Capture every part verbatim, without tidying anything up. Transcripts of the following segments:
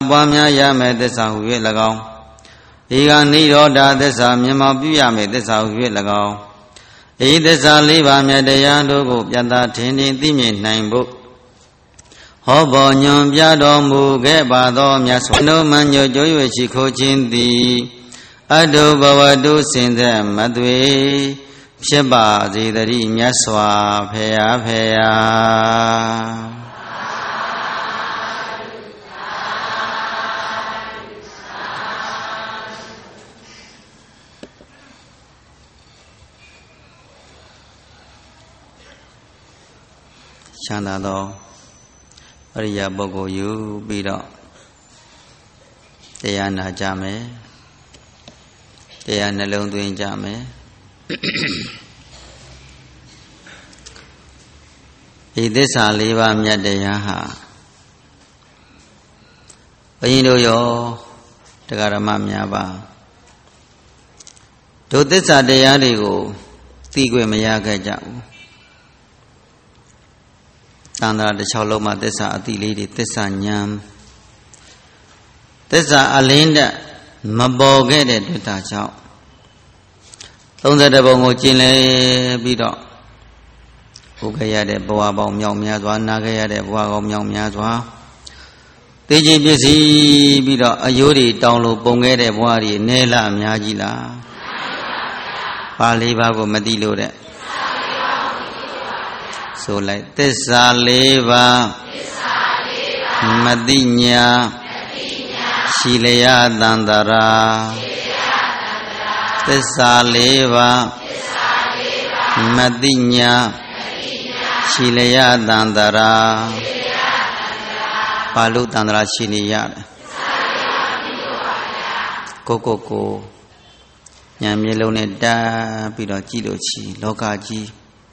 Bamya Yame Desa Huye Lagao Ega Niroda Desa Mima Buyame Desa Huye Lagao E Desa Liva Medayando Yanda Tini Dimi Naimbo Hobo Nyum Biado Muge Bado Myaswano Manyo Joyo Chiko Chindi Ado Bawadu Sinde Madwe Sheba Zidari Myaswa Pea Pea Chanda Do Ariya Bogo Yu Bido Teyana Jame Teyana Londwin Jame Idesa Liva Myadeyaha Bayindo Yo Tagarama Myaba Do Desa Deyadigo Tigwe Mayaga Jau Tandra the Chaloma Desa Atili Tessa Nyam Tessa Alinda Mabogede Duta Chow Tonza de Bongo Chile Bido Ukaya de Boa Bom Yong Miazwa Nagaya de Boa Gom Yong Miazwa Tiji Bisi Bido Ayuri Download Bonge de Boari Nela Miagila Pali Bago Madilo de So like Tessa Leva Madinya Shilaya Dandara Tessa Leva Madinya Shilaya Dandara Palu Dandara Shilaya Koko Ko Nyamilone Da Bido Jilochi Lokaji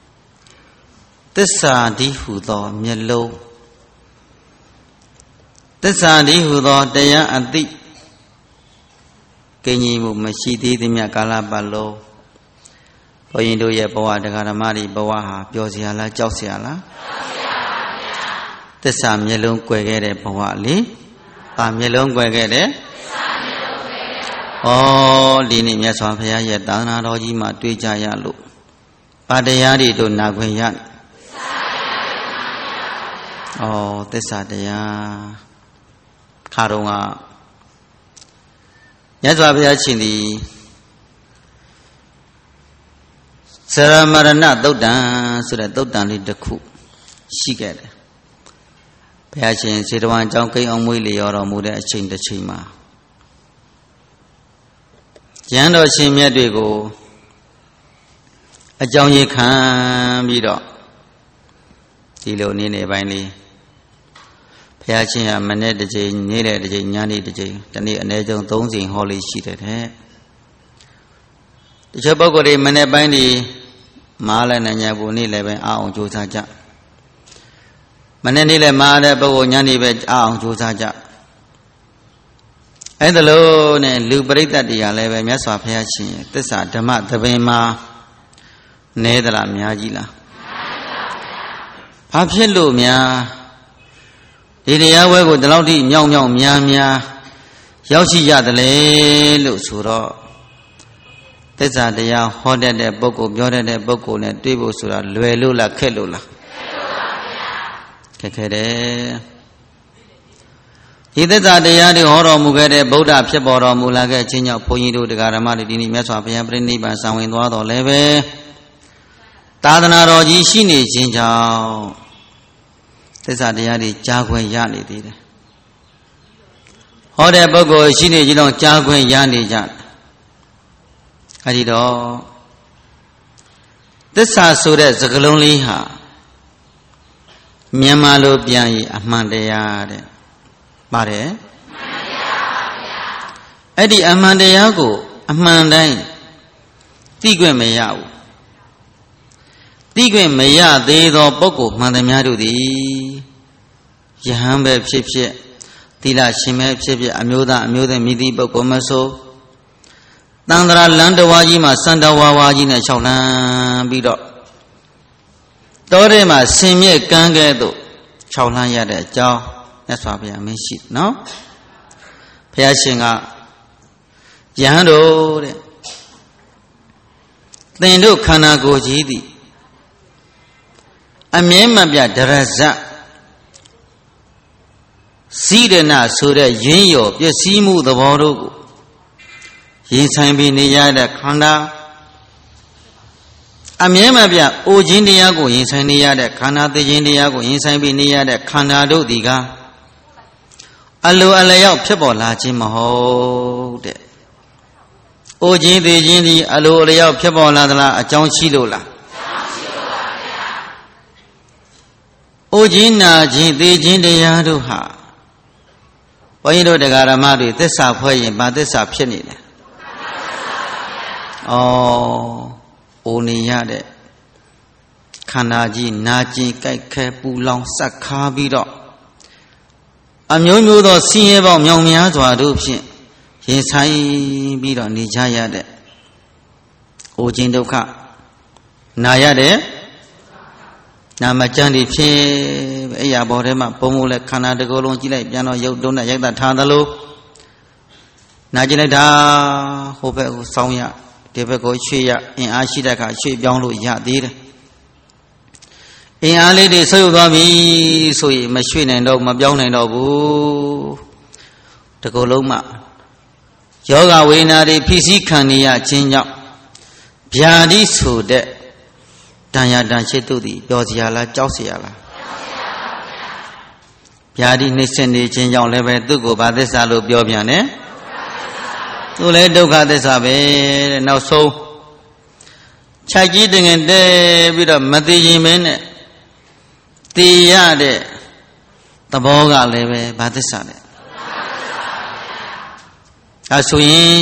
Tessa di Hudo Mielo Tessa di Hudo Daya Adi Kenyi Mashidi di Miakala Balo Poyindo Ye Bawa de Garamari Bawaha Biosiala Josiala Tessa Mielon Quegere Bawali Pa Mielon Quegere Oh Dini Miaswapia Yedana Rojima Tuijaya Lu Padayari do Naguyan Oh, Tessa Daya Karunga Yazwabia Chindi Saramarana Dodan, Sura Dodan Lidaku Shiget Pachin Sidwan Jonke on Willie or Muda Chin the Chima Jando Chimia Digo A Johnny Khan Bido Tilo Nine Binely Pachin Manet the Jane, Nile the Jane, Yanni the Jane, the near Nejon Tones in Holy Sheeted Head. The Chabogore Manet Bindy Malan and Yabuni Leven out Josaja Mananile Mada Bogo Yanni Veg out Josaja and alone and Lubrita the Eleven Yaswa Pachin, Tessa Damat the Vema Nedra Miagila Papillo Mia. Idia Wego the Lodi Nyong Nyong Mia Mia Yoshi Yadale Lusuro Tessa de Ya Hoda de Boko Bioda de Boko ne Tibu Sura Luelula Kelula Kekere Idesa de Yadi Horo Mugade Boda Peboro Mulaga Chino Poyido de Garamadi Dini Meswa Piabrini by Sawin Wado Leve Tadana Roji Shini Chinchao Tessa Diari Jagwe Yani did. Hoda Bogo Shini Jino Jagwe Yani Jan Adido Tessa Suda Zagalonli Ha Miamalo Biai Amandea Mare Edi Amandeago Amandai Tigwe Mayau Tigwe Maya de do Boko Mandamiadu di Yahambe Pipse Tila Shime Pipse Amuda Amuda Midi Boko Maso Tandra Landawajima Sanda Wawajina Chaulan Bido Dorema Simye Gangedo Chaulan Yada Jaw That's why we are missing, no? ဘုရားရှင်ကယဟန်တို့တဲ့သင်တို့ခန္ဓာကိုယ်ကြီးသည်အမြဲမပြတ်ဒရဇတ်စိရဏဆိုတဲ့ရင်းရော်ပျက်စီးမှုသဘောတို့ကိုရင်ဆိုင်ပြီးနေရတဲ့ခန္ဓာအမြဲမပြတ်အိုခြင်းတရားကိုရင်ဆိုင်နေရတဲ့ခန္ဓာသိခြင်းတရားကိုရင်ဆိုင်ပြီးနေရတဲ့ခန္ဓာတို့ဒီကအလိုအလျောက်ဖြစ်ပေါ်လာခြင်းမဟုတ်တဲ့။အိုခြင်းသိခြင်းဒီအလိုအလျောက်ဖြစ်ပေါ်လာသလားအကြောင်းရှိလို့လား။အိုခြင်းနာခြင်းသိခြင်းတရားတို့ဟာဘုန်းကြီးတို့တရားဓမ္မတွေသစ္စာဖွဲ့ရင်ဘာသစ္စာဖြစ်နေလဲ။ဩအိုနေရတဲ့ခန္ဓာကြီးနာကျင်ကြိုက်ခဲပူလောင်စက်ခါပြီးတော့အမျိုးမျိုးသောဆင်းရဲပေါင်းမြောင်များစွာတို့ဖြင့်ရင်ဆိုင်ပြီးတော့နေကြရတဲ့အိုခြင်းဒုက္ခနာရတဲ့နာမကျမ်းတွေဖြင့်အဲ့ရဘောထဲမှာပုံမလဲခန္ဓာတစ်ခုလုံးကြည့်လိုက်ပြန်တော့ရုပ်တုံးနဲ့ရိုက်တာထားသလိုနာကျင်လိုက်တာဟိုဘက်ကိုစောင်းရဒီဘက်ကိုရွှေ့ရအင်အားရှိတဲ့အခါရွှေ့ပြောင်းလို့ရသေးတယ်အင်အားလေးတွေဆုပ်သွားပြီဆိုရင်မရွှေ့နိုင်တော့မပြောင်းနိုင်တော့ဘူးဒီကုလုံးမှာယောဂဝေဒနာတွေဖိစီးခံနေရခြင်းကြောင့်ဗျာတိဆိုတဲ့တန်ရာတန်ရှိတုသည်ပြောစရာလားကြောက်စရာလားဗျာတိနှိမ့်ဆက်နေခြင်းကြောင့်လည်းပဲသူ့ကိုဗာသစ္စာလို့ပြောပြန်တယ်သူလည်းဒုက္ခသစ္စာပဲတဲ့နောက်ဆုံးခြိုက်ကြီးတငင်တဲပြီးတော့မသိရင်မင်းနဲ့တည်ရတဲ့သဘောကလည်းပဲဗာသစ္စာတဲ့အဲဆိုရင်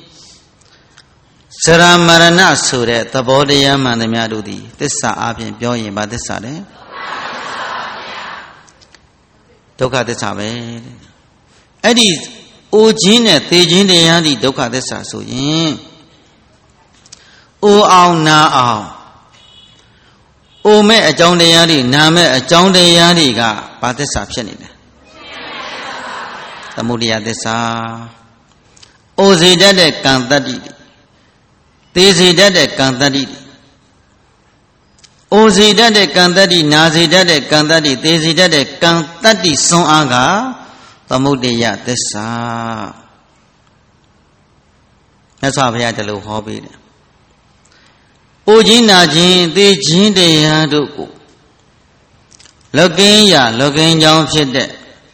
ဇရာမရဏဆိုတဲ့သဘောတရားမှန်သမျှတို့သည်သစ္စာအပြင်ပြောရင်ဗာသစ္စာတဲ့ဒုက္ခသစ္စာပဲတဲ့အဲ့ဒီအိုခြင်းနဲ့သေခြင်းတရားဒီဒုက္ခသစ္စာဆိုရင်အိုအောင်နာအောင်အိုမဲ့အကြောင်းတရားတွေနာမဲ့အကြောင်းတရားတွေကဘာသစ္စာဖြစ်နေလဲသမုဒယသစ္စာအိုစေတတ်တဲ့ကံတတ္တိသေစေတတ်တဲ့ကံတတ္တိအိုစေတတ်တဲ့ကံတတ္တိနာစေတတ်တဲ့ကံတတ္တိသေစေတတ်တဲ့ကံတတ္တိစွမ်းအားကသမုဒယသစ္စာမြတ်စွာဘုရားတလို့ဟောပေးတယ်။အိုခြင်းနာခြင်းသေခြင်းတရားတို့ကိုလောကင်းရလောကင်းကြောင်းဖြစ်တဲ့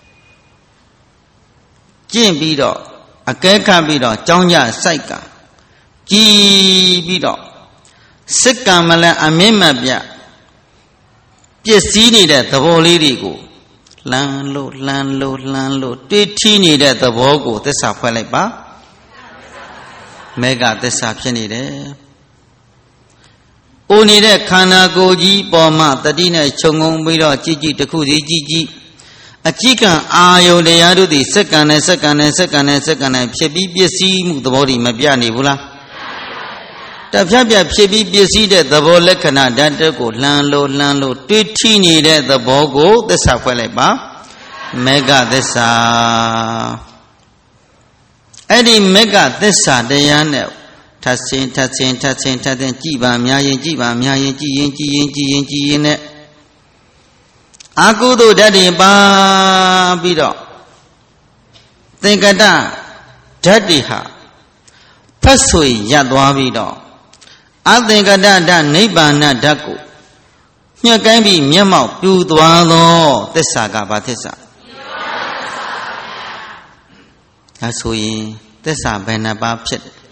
ကျင့်ပြီးတော့အကဲခတ်ပြီးတော့ကြောင်းကြစိုက်ကကြည်ပြီးတော့စိတ်ကံမလန်အမြင့်မပြတ်ပျက်စီးနေတဲ့သဘောလေးတွေကိုလှမ်းလို့လှမ်းလို့လှမ်းလို့တွေးထီးနေတဲ့သဘောကိုသစ္စာဖွဲ့လိုက်ပါမေဃသစ္စာဖြစ်နေတယ်။အိုနေတဲ့ခန္ဓာကိုယ်ကြီးပေါ်မှာတတိနဲ့ခြုံငုံပြီးတော့ကြည်ကြည်တစ်ခုစီကြည်ကြည်အကြည့်ကံအာယုတရားတို့သည်စက္ကန့်နဲ့စက္ကန့်နဲ့စက္ကန့်နဲ့စက္ကန့်နဲ့ဖြစ်ပြီးပျက်စီးမှုသဘောတွေမပြနေဘူးလားတဖြတ်ဖြတ်ဖြစ်ပြီးပျက်စီးတဲ့သဘောလက္ခဏာဓာတ်တက်ကိုလှမ်းလို့လှမ်းလို့တွေးထီးနေတဲ့သဘောကိုသစ္စာဖွဲ့လိုက်ပါမေဃသစ္စာအဲ့ဒီမေဃသစ္စာတရားနဲ့ထပ်ဆင်းထပ်ဆင်းထပ်ဆင်းထပ်ဆင်းကြည်ပါများရင်ကြည်ပါများရင်ကြည်ရင်ကြည်ရင်ကြည်ရင်ကြည်ရင်နဲ့အာကုသိုလ်ဓာတ်တွေပါပြီးတော့သင်္ကတဓာတ်တွေဟာဖတ်ဆွေရပ်သွားပြီးတော့အသင်္ကတဓာတ်နိဗ္ဗာန်ဓာတ်ကိုညှက်ကိုင်းပြီးမျက်မှောက်ပြူသွားသောသစ္စာကဘာသစ္စာဒါဆိုရင်သစ္စာဘယ်နှပါးဖြစ်တယ်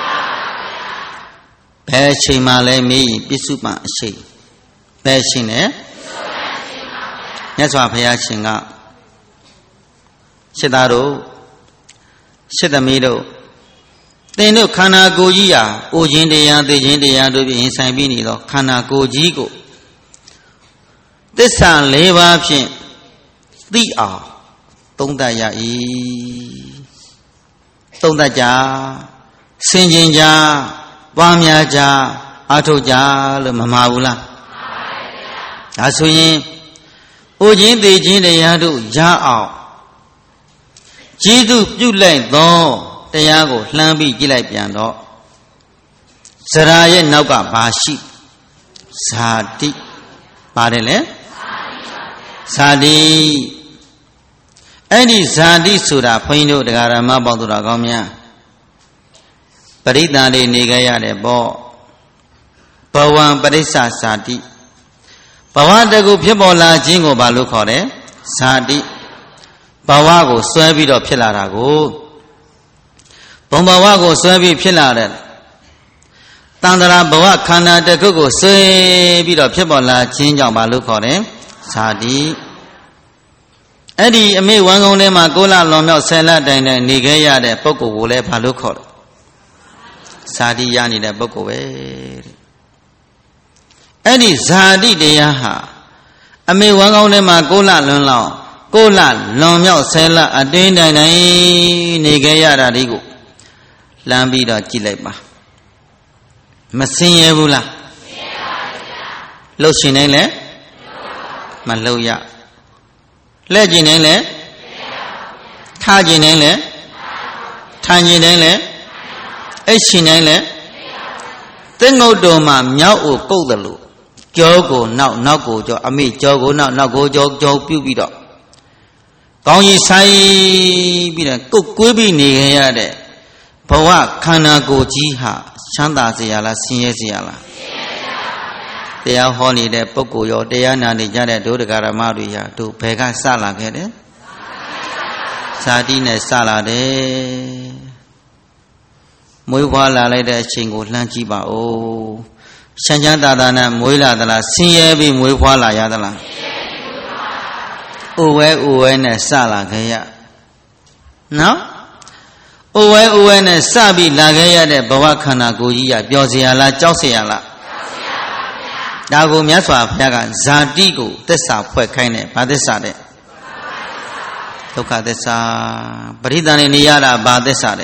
ဘယ်အချိန်မှလဲမေးရင်ပြစ္စုပန်အချိန်ဘယ်အချိန်လဲမြတ်စွာဘုရားရှင်ကရှစ်သားတို့ရှစ်သမီးတို့သင်တို့ခန္ဓာကိုယ်ကြီးဟာအိုခြင်းတရားသိခြင်းတရားတို့ဖြင့်ရင်ဆိုင်ပြီးနေတော့ခန္ဓာကိုယ်ကြီးကိုသစ္စာ၄ပါးဖြင့်သိအောင်သုံးသပ်ရ၏သုံးသပ်ကြဆင်ခြင်ကြပွားများကြအားထုတ်ကြလို့မမှားဘူးလားမှန်ပါဗျာဒါဆိုရင်အိုခြင်းသိခြင်းတရားတို့ရအောင်ကျေးဇူးပြုလိုက်သောတရားကိုလှမ်းပြီးကြည့်လိုက်ပြန်တော့ဇရာရဲ့နောက်ကဘာရှိဇာတိပါတယ်လေဇာတိအဲ့ဒီဇာတိဆိုတာဘုန်းကြီးတို့တရားဓမ္မပေါင်းသူတော်ကောင်းများပရိသတ်တွေနေကြရတယ်ပေါ့ဘဝံပရိစ္ဆာဇာတိဘဝတကူဖြစ်ပေါ်လာခြင်းကိုဘာလို့ခေါ်လဲဇာတိဘဝကိုဆွဲပြီးတော့ဖြစ်လာတာကိုဘုံဘဝကိုဆွဲပြီးဖြစ်လာတဲ့တန်တရာဘဝခန္ဓာတခုကိုဆွဲပြီးတော့ဖြစ်ပေါ်လာခြင်းကြောင့်ဘာလို့ခေါ်တယ်ဇာတိအဲ့ဒီအမေဝမ်းကုန်းထဲမှာကိုလလွန်မြောက်ဆယ်လတိုင်တိုင်နေခဲ့ရတဲ့ပုဂ္ဂိုလ်ကိုလည်းဘာလို့ခေါ်လဲဇာတိရနေတဲ့ပုဂ္ဂိုလ်ပဲတဲ့အဲ့ဒီဇာတိတရားဟာအမေဝမ်းကောင်းထဲမှာကိုလလွန်လောက်ကိုလလွန်မြောက်ဆယ်လအတွင်းတိုင်တိုင်နေခဲ့ရတာဒီကိုလမ်းပြီးတော့ကြည့်လိုက်ပါမစင်ရဘူးလားစင်ရပါဗျာလှုပ်ရှင်နိုင်လဲမလှုပ်ရလှဲ့ကျင်နိုင်လဲထားကျင်နိုင်လဲထိုင်ကျင်နိုင်လဲအိတ်ရှင်နိုင်လဲသင်္ငုတ်တော်မှာမြောက်ကိုကုတ်တယ်လို့ကြောကိုနောက်နောက်ကိုကြောအမိကြောကိုနောက်နောက်ကိုကြောကြောပြုတ်ပြီးတော့ကောင်းကြီးဆိုင်ပြီးတော့ကုတ်ကွေးပြီးနေရတဲ့ဘဝခန္ဓာကိုယ်ကြီးဟာချမ်းသာစေရလားဆင်းရဲစေရလားဆင်းရဲပါဗျာတရားဟောနေတဲ့ပုဂ္ဂိုလ်ရောတရားနာနေကြတဲ့ဒုဒကာရမတွေဟာတို့ဘယ်ကစလာခဲ့တယ်ဇာတိနဲ့စလာတယ်မွေးဖွားလာလိုက်တဲ့အချိန်ကိုလှမ်းကြည့်ပါဦးချမ်းချမ်းသာသာနဲ့မွေးလာသလားဆင်းရဲပြီးမွေးဖွားလာရသလားဆင်းရဲပြီးမွေးဖွားလာဥဝဲဥဝဲနဲ့စလာခဲ့ရနော်ဥဝဲဥဝဲနဲ့စပြီးလာခဲ့ရတဲ့ဘဝခန္ဓာကိုယ်ကြီးကပျော်เสียလားကြောက်เสียလားကြောက်เสียပါဗျာဒါကိုမြတ်စွာဘုရားကဇာတိကိုသစ္စာဖွဲ့ခိုင်းတယ်ဘာသစ္စာတဲ့ဒုက္ခသစ္စာပရိသတ်နေရတာဘာသစ္စာ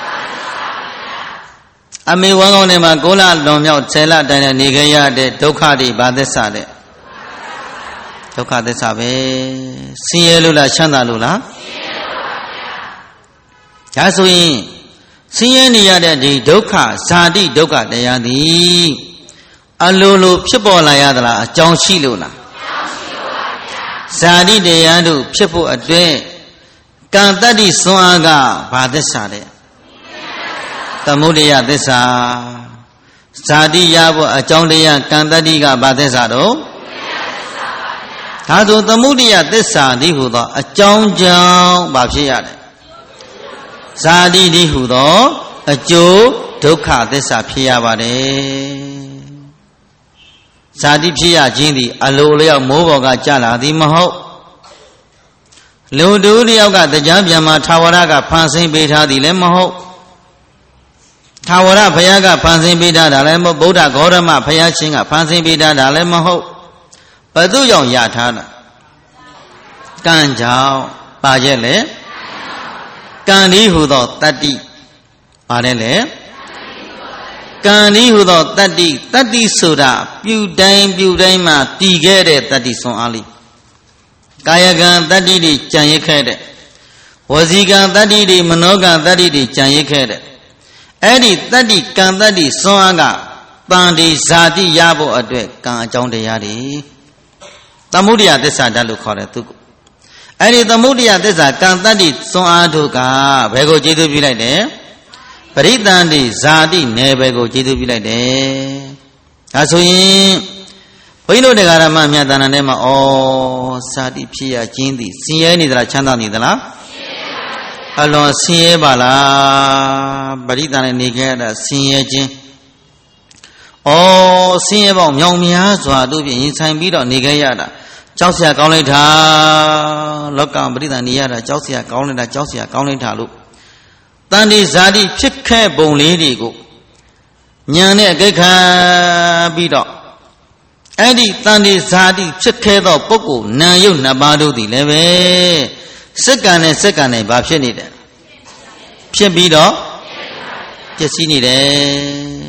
တဲ့အမေဝမ်းကောင်းထဲမှာကိုလလွန်မြောက်ဆယ်လတိုင်နဲ့နေခဲ့ရတဲ့ဒုက္ခတွေဘာသစ္စာတဲ့ဒုက္ခသစ္စာပဲဆင်းရဲလို့လားချမ်းသာလို့လားဆင်းရဲလို့ပါဗျာဒါဆိုရင်ဆင်းရဲနေရတဲ့ဒီဒုက္ခဇာတိဒုက္ခတရားသည်အလိုလိုဖြစ်ပေါ်လာရသလားအကြောင်းရှိလို့လားအကြောင်းရှိလို့ပါဗျာဇာတိတရားတို့ဖြစ်ဖို့အတွက်ကံတတ္တိစွမ်းအားကဘာသစ္စာတဲ့သမုဒယသစ္စာဇာတိရဖို့အကြောင်းတရားကံတတ္တိကဘာသစ္စာတော့ဒါဆိုသမုဒယသစ္စာဒီဟုသောအကြောင်းကြောင့်ဘာဖြစ်ရတယ်ဇာတိဒီဟုသောအကျိုးဒုက္ခသစ္စာဖြစ်ရပါတယ်ဇာတိဖြစ်ရခြင်းသည်အလိုလျောက်မိုးပေါ်ကကျလာသည်မဟုတ်လူတူတယောက်ကတရားပြန်မှာထာဝရကဖန်ဆင်းပေးထားသည်လည်းမဟုတ်ထာဝရဘုရားကဖန်ဆင်းပေးထားတာလည်းမဟုတ်ဗုဒ္ဓဂေါရမဘုရားရှင်ကဖန်ဆင်းပေးထားတာလည်းမဟုတ်ဘယ်သူကြောင့်ရထားတာကံကြောင့်ပါရဲ့လေကံဒီဟုသောတတ္တိပါတယ်လေကံဒီဟုသောတတ္တိတတ္တိဆိုတာပြုတိုင်းပြုတိုင်းမှာတည်ခဲ့တဲ့တတ္တိဆွမ်းအားလေးကာယကံတတ္တိတွေကြံရစ်ခဲ့တဲ့ဝစီကံတတ္တိတွေမနောကံတတ္တိတွေကြံရစ်ခဲ့တဲ့အဲ့ဒီတတ္တိကံတတ္တိစွမ်းအားကတန်ဒီဇာတိရဖို့အတွက်ကံအကြောင်းတရားတွေသမုဒယသစ္စာဓာတ်လို့ခေါ်တယ်သူကအဲ့ဒီသမုဒယသစ္စာကံတတ္တိစွမ်းအားတို့ကဘယ်ကိုကျေးဇူးပြုလိုက်တယ်ပရိသန္တိဇာတိနယ်ဘယ်ကိုကျေးဇူးပြုလိုက်တယ်ဒါဆိုရင်ဘုန်းကြီးတို့တရားဓမ္မမြတ်တဏ္ဍာထဲမှာဩဇာတိဖြစ်ရခြင်းသည်ဆင်းရဲနေသလားချမ်းသာနေသလားအလွန်ဆင်းရဲပါလားပရိသတ်နဲ့နေခဲ့တာဆင်းရဲခြင်းဩဆင်းရဲပေါင်းမြောင်များစွာတို့ဖြင့်ရင်ဆိုင်ပြီးတော့နေခဲ့ရတာကြောက်စရာကောင်းလိုက်တာလောကပရိသတ်နေရတာကြောက်စရာကောင်းလိုက်တာကြောက်စရာကောင်းလိုက်တာလို့တန်တိဇာတိဖြစ်ခဲ့ပုံလေးတွေကိုဉာဏ်နဲ့အကိခါပြီးတော့အဲ့ဒီတန်တိဇာတိဖြစ်ခဲ့သောပုဂ္ဂိုလ်နာယုတ်နှစ်ပါးတို့သည်လည်းပဲစက္ကန့်နဲ့စက္ကန့်နဲ့ဘာဖြစ်နေတယ်ဖြစ်ပြီးတော့ပျက်စီးနေတယ်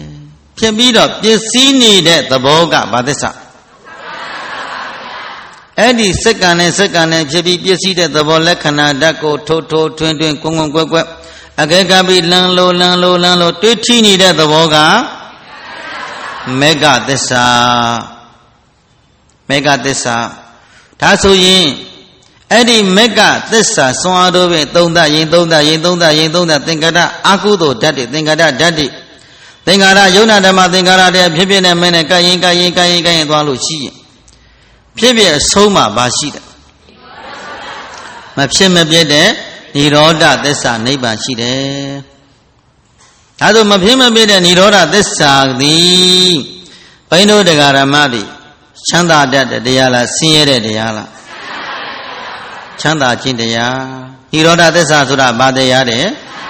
ဖြစ်ပြီးတော့ပျက်စီးနေတဲ့သဘောကဘာသစ္စာအဲ့ဒီစက္ကန့်နဲ့စက္ကန့်နဲ့ဖြစ်ပြီးပြည့်စည်တဲ့သဘောလက္ခဏာဓာတ်ကိုထိုးထိုးထွင်းထွင်းကွန်းကွန်းကွက်ကွက်အကဲကပ်ပြီးလန်းလို့လန်းလို့လန်းလို့တွေးထိနေတဲ့သဘောကမေဃသစ္စာမေဃသစ္စာဒါဆိုရင်အဲ့ဒီမေဃသစ္စာစွမ်းအားတို့ဖြင့်သုံးသရင်သုံးသရင်သုံးသရင်သုံးသသင်္ကာရအာကုသိုလ်ဓာတ်တွေသင်္ကာရဓာတ်တွေသင်္ကာရယုံနာဓမ္မသင်္ကာရတဲ့ဖြစ်ဖြစ်နဲ့မင်းနဲ့ကရင်ကရင်ကရင်ကရင်သွားလို့ရှိရင်ဖြစ်ဖြစ်အဆုံးမှာပါရှိတယ်မဖြစ်မပြည့်တဲ့និရောဓသစ္စာနိဗ္ဗာန်ရှိတယ်ဒါဆိုမဖြစ်မပြည့်တဲ့និရောဓသစ္စာသည်ဘိန်းတို့တရားဓမ္မတွေချမ်းသာတတ်တဲ့တရားလားဆင်းရဲတဲ့တရားလားချမ်းသာခြင်းတရားនិရောဓသစ္စာဆိုတာဘာတရားတဲ့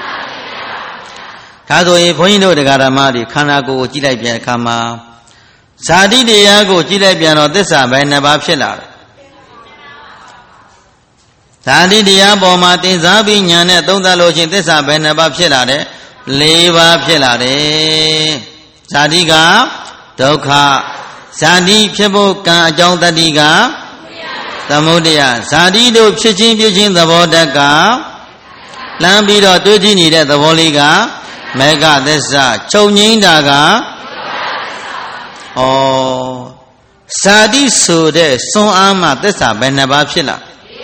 ဒါဆိုရင်ဘုန်းကြီးတို့တရားဓမ္မတွေခန္ဓာကိုယ်ကိုကြည့်လိုက်ပြန်အခါမှာဇာတိတရားကိုကြည့်လိုက်ပြန်တော့သစ္စာဘယ်နှပါးဖြစ်လာလဲဇာတိတရားပေါ်မှာတင်စားပြီးညာနဲ့သုံးသပ်လို့ချင်းသစ္စာဘယ်နှပါးဖြစ်လာတယ်လေးပါးဖြစ်လာတယ်ဇာတိကဒုက္ခဇာတိဖြစ်ဖို့ကံအကြောင်းတတိကသမုဒယဇာတိတို့ဖြစ်ချင်းပြချင်းသဘောတက်ကလမ်းပြီးတော့တွေးကြည့်နေတဲ့သဘောလေးကမေဃသစ္စာချုပ်ငိမ့်တာကဩဇာတိဆိုတဲ့စွမ်းအားမှသစ္စာဘယ်နှပါးဖြစ်လာ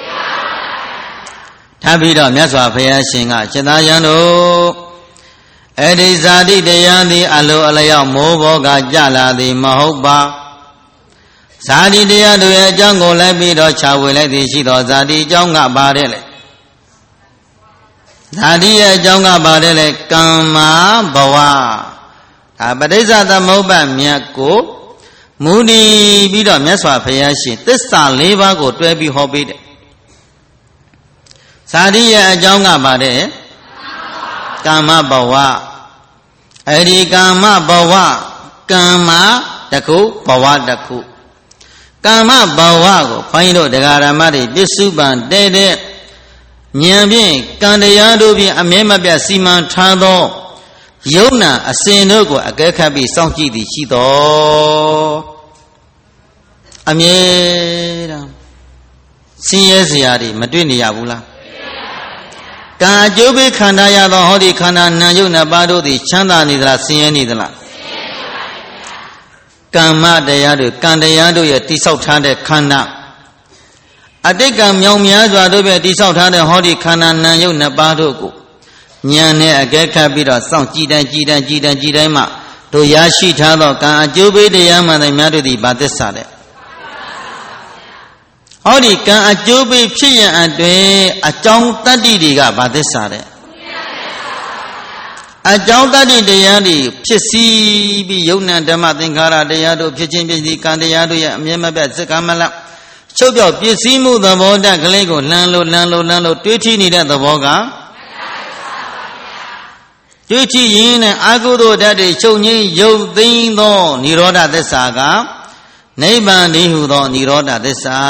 ထားပြီးတော့မြတ်စွာဘုရားရှင်ကจิตသားယံတို့အဲ့ဒီဇာတိတရားသည်အလိုအလျောက်မိုးဘောကကြလာသည်မဟုတ်ပါဇာတိတရားတို့ရဲ့အကြောင်းကိုလည်းပြီးတော့ခြာဝေလိုက်သည်ရှိသောဇာတိအကြောင်းကပါတယ်လေဇာတိရဲ့အကြောင်းကပါတယ်လေကမ္မဘဝဒါပဋိစ္စသမုပ္ပါမြတ်ကိုမူတည်ပြီးတော့မြတ်စွာဘုရားရှင်သစ္စာ၄ပါးကိုတွဲပြီးဟောပေးတယ်ဇာတိရဲ့အကြောင်းကပါတယ်ကမ္မဘဝအဲ့ဒီကမ္မဘဝကမ္မတစ်ခုဘဝတစ်ခုကမ္မဘဝကိုဘုန်းကြီးတို့တရားဓမ္မတွေပြစ္စုပန်တဲ့တဲ့ဉာဏ်ဖြင့်ကံတရားတို့ဖြင့်အမြဲမပြတ်စီမံထားသောယုံနာအစဉ်တို့ကိုအကဲခတ်ပြီးစောင့်ကြည့်သည်ရှိတော်အမြဲတမ်းဆင်းရဲစရာတွေမတွေ့နေရဘူးလားကံအကျိုးပေးခန္ဓာရသောဟောဒီခန္ဓာနာယုတ်နှစ်ပါးတို့သည်ချမ်းသာနေသလားဆင်းရဲနေသလားကမ္မတရားတွေကံတရားတို့ရဲ့တိဆောက်ထားတဲ့ခန္ဓာအတိတ်ကံမြောင်များစွာတို့ပဲတိဆောက်ထားတဲ့ဟောဒီခန္ဓာနာယုတ်နှစ်ပါးတို့ကိုဉာဏ်နဲ့အကဲခတ်ပြီးတော့စောင့်ကြည့်တိုင်းကြည့်တိုင်းကြည့်တိုင်းကြည့်တိုင်းမှတို့ရရှိထားသောကံအကျိုးပေးတရားမှန်တဲ့များတို့သည်ဗာသစ္စာတဲ့ဟောဒီကံအကျိုးပေးဖြစ်ရန်အတွင်အကြောင်းတတ္တိတွေကဗာသစ္စာတဲ့အကြောင်းတတ္တိတရားတွေဖြစ်စီပြီးယုံနာဓမ္မသင်္ခါရတရားတို့ဖြစ်ခြင်းဖြစ်စီကံတရားတို့ရဲ့အမြဲမပြတ်စက္ကမလချုပ်ပြောက်ပြည့်စည်မှုသဘောတက်ကလေးကိုလှမ်းလို့လှမ်းလို့လှမ်းလို့တွေးထိနေတဲ့သဘောကတွေးကြည့်ရင်နဲ့အာဟုသောဓာတ်တွေချုပ်ငြိမ်းရုပ်သိမ်းသောនិရောဓသစ္စာကနိဗ္ဗာန်တည်းဟူသောនិရောဓသစ္စာ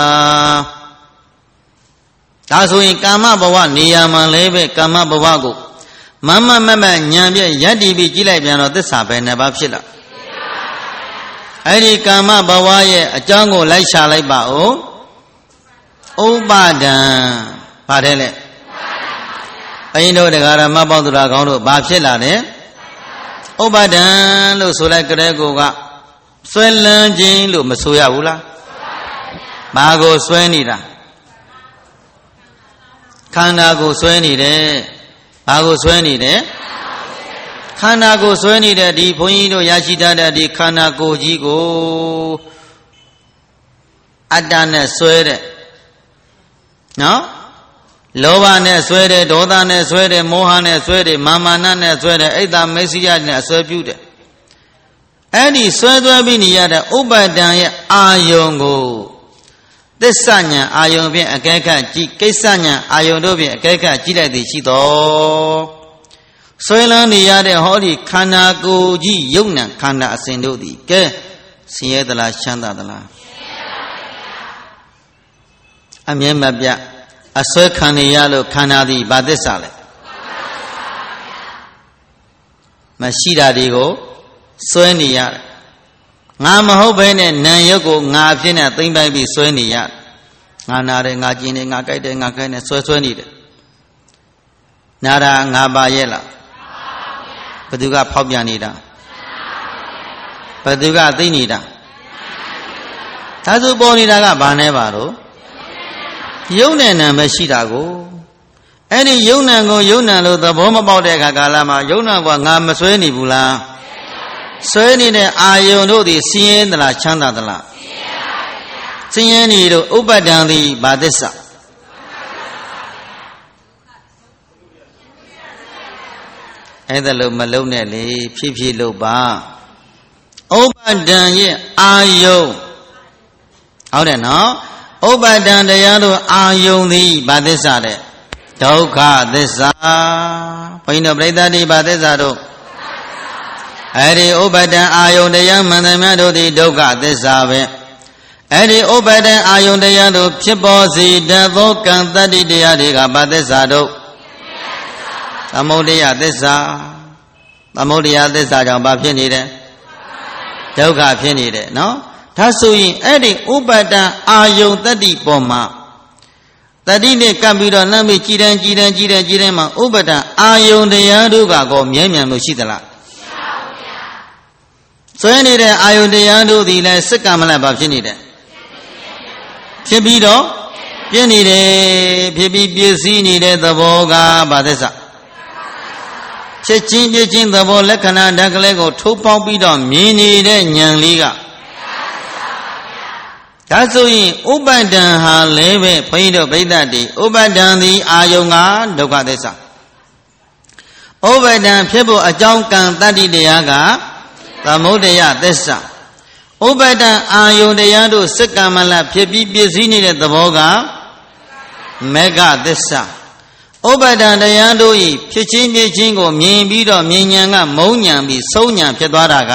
ဒါဆိုရင်ကာမဘဝနေရာမှာလည်းပဲကာမဘဝကိုမမမမညံပြည့်ယက်တည်ပြီးကြည့်လိုက်ပြန်တော့သစ္စာပဲနှစ်ပါးဖြစ်လာအဲ့ဒီကာမဘဝရဲ့အကြောင်းကိုလိုက်ရှာလိုက်ပါဦးဥပါဒံပါတယ်လေအရင်တို့တရားဓမ္မပေါင်းသူတော်ကောင်းတို့ဘာဖြစ်လာလဲဥပါဒံလို့ဆိုလိုက်ကြတဲ့ကိုကဆွဲလန်းခြင်းလို့မဆိုရဘူးလားဘာကိုဆွဲနေတာခန္ဓာကိုဆွဲနေတယ်ဘာကိုဆွဲနေတယ်ခန္ဓာကိုဆွဲနေတဲ့ဒီဘုန်းကြီးတို့ရရှိထားတဲ့ဒီခန္ဓာကိုယ်ကြီးကိုအတ္တနဲ့ဆွဲတဲ့နော်လောဘနဲ့ဆွဲတယ်ဒေါသနဲ့ဆွဲတယ်မောဟနဲ့ဆွဲတယ်မာမာနနဲ့ဆွဲတယ်အိတ်တမေစိယနဲ့ဆွဲပြုတယ်အဲ့ဒီဆွဲသွဲပြီးနေရတဲ့ဥပါဒံရဲ့အာယုံကိုသစ္စာဉာဏ်အာယုံဖြင့်အကဲခတ်ကြည့်ကိစ္စဉာဏ်အာယုံတို့ဖြင့်အကဲခတ်ကြည့်လိုက်သည်ရှိတော်ဆွဲလန်းနေရတဲ့ဟောဒီခန္ဓာကိုယ်ကြီးယုံ nant ခန္ဓာအစဉ်တို့သည်ကဲဆင်းရဲသလားချမ်းသာသလားအမြဲမပြတ်အစွဲခံနေရလို့ခန္ဓာသည်ဘာသစ္စာလဲမရှိတာတွေကိုစွဲနေရတယ်ငါမဟုတ်ဘဲနဲ့နာရုပ်ကိုငါဖြစ်နေသိမ့်ပိုက်ပြီးဆွဲနေရငါနာတယ်ငါကျင်တယ်ငါကြိုက်တယ်ငါခဲတယ်ဆွဲဆွဲနေတယ်နာတာငါပါရဲ့လားဘယ်သူကဖောက်ပြန်နေတာဘယ်သူကသိနေတာဒါဆိုပေါ်နေတာကဘာနဲ့ပါတော့ယုံနဲ့နာမရှိတာကိုအဲ့ဒီယုံနာကိုယုံနာလို့သဘောမပေါက်တဲ့အခါကာလမှာယုံနာကငါမဆွဲနေဘူးလားဆွဲနေတဲ့အာယုံတို့သည်ဆင်းရဲသလားချမ်းသာသလားဆင်းရဲနေတို့ဥပ္ပဒံသည်ဘာသစ္စာအဲ့ဒါလို့မလုံးနဲ့လေဖြည်းဖြည်းလုပ်ပါဥပ္ပဒံရဲ့အာယုံဟုတ်တယ်နော်ဥပ္ပဒံတရားတို့အာယုံသည်ဘာသစ္စာတဲ့ဒုက္ခသစ္စာဘုန်းကြီးတို့ပြိဿတိဘာသစ္စာတို့အဲ့ဒီဥပ္ပဒံအာယုံတရားမှန်သမျှတို့သည်ဒုက္ခသစ္စာပဲအဲ့ဒီဥပ္ပဒံအာယုံတရားတို့ဖြစ်ပေါ်စေတတ်သောကံတတ္တိတရားတွေကဘာသစ္စာတို့သမုဒယသစ္စာသမုဒယသစ္စာကြောင့်ဘာဖြစ်နေတယ်ဒုက္ခဖြစ်နေတယ်နော်ဒါဆိုရင်အဲ့ဒီဥပ္ပဒံအာယုံတတ္တိပေါ်မှာတတိနဲ့ကပ်ပြီးတော့လှမ်းပြီးကြည်တန်းကြည်တန်းကြည်တန်းကြည်တန်းမှာဥပ္ပဒံအာယုံတရားတို့ကောမြဲမြံမှုရှိသလားမရှိပါဘူးဗျာဆွဲနေတဲ့အာယုံတရားတို့သည်လည်းစက္ကမလဘာဖြစ်နေတယ်ဖြစ်ပြီးတော့ပြည့်နေတယ်ဖြစ်ပြီးပြည့်စည်နေတဲ့သဘောကဘာသစ္စာဖြစ်ချင်းပြည့်ချင်းသဘောလက္ခဏာဓာတ်ကလေးကိုထိုးပေါက်ပြီးတော့မြင်နေတဲ့ဉာဏ်လေးကဒါဆိုရင်ဥပ္ပဒံဟာလည်းပဲဘုန်းကြီးတို့ဗိဒ္ဓတိဥပ္ပဒံသည်အာယုံကဒုက္ခသစ္စာဥပ္ပဒံဖြစ်ဖို့အကြောင်းကံတတ္တိတရားကသမုဒယသစ္စာဥပ္ပဒံအာယုံတရားတို့စက္ကမလဖြစ်ပြီးပြည့်စည်နေတဲ့သဘောကမေဃသစ္စာဥပ္ပဒံတရားတို့ဤဖြစ်ချင်းပြည့်ချင်းကိုမြင်ပြီးတော့မြင်ဉာဏ်ကမုံဉာဏ်ပြီးဆုံးဉာဏ်ဖြစ်သွားတာက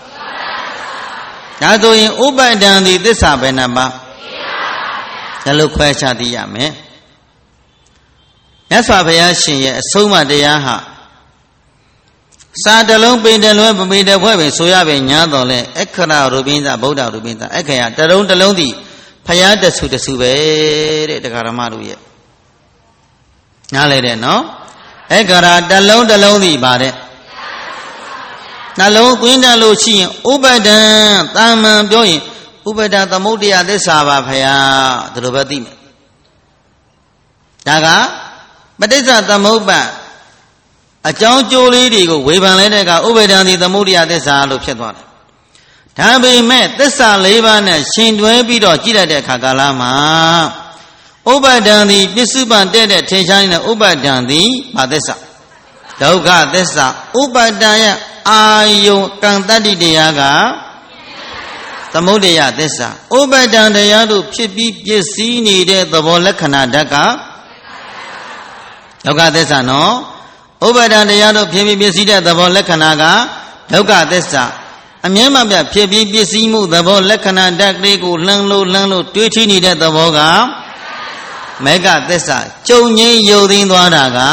ဒါဆိုရင်ဥပ္ပဒံဒီသစ္စာဘယ်နှပါဒါလို့ခွဲခြားသိရမယ်မြတ်စွာဘုရားရှင်ရဲ့အဆုံးအမတရားဟာစာတလုံးပေတလွဲပပေတဖွဲ့ပဲဆိုရပဲညာတော်လဲအခရရူပိသဗုဒ္ဓရူပိသအခရတလုံးတလုံးဒီဘုရားတဆူတဆူပဲတဲ့တရားဓမ္မတို့ရဲ့နားလဲတဲ့နော်အခရတလုံးတလုံးဒီပါတဲ့နှလုံးသွင်းတတ်လို့ရှိရင်ဥပ္ပဒံတာမန်ပြောရင်ဥပ္ပဒံသမုဒ္ဒယသစ္စာပါဖယားဒီလိုပဲသိမယ်ဒါကပဋိစ္စသမုပ္ပါအကြောင်းကျိုးလေးတွေကိုဝေဖန်လိုက်တဲ့အခါဥပ္ပဒံဒီသမုဒ္ဒယသစ္စာလို့ဖြစ်သွားတယ်ဒါပေမဲ့သစ္စာ၄ပါးနဲ့ရှင်တွဲပြီးတော့ကြည့်လိုက်တဲ့အခါကာလမှာဥပ္ပဒံဒီပစ္စုပန်တဲ့တဲ့ထင်ရှားနေတဲ့ဥပ္ပဒံဒီဘာသစ္စာဒုက္ခသစ္စာဥပ္ပဒံရဲ့အာယုံကံတတ္တိတရားကသမုဒယသစ္စာဥပ္ပဒံတရားတို့ဖြစ်ပြီးပြည့်စည်နေတဲ့သဘောလက္ခဏာဓာတ်ကဒုက္ခသစ္စာနော်ဥပ္ပဒံတရားတို့ဖြစ်ပြီးပြည့်စည်တဲ့သဘောလက္ခဏာကဒုက္ခသစ္စာအမြဲမပြတ်ဖြစ်ပြီးပြည့်စည်မှုသဘောလက္ခဏာဓာတ်ကလေးကိုလှမ်းလို့လှမ်းလို့တွေးထိနေတဲ့သဘောကမေဃသစ္စာကြုံငိမ့်ယုံသိမ်းသွားတာက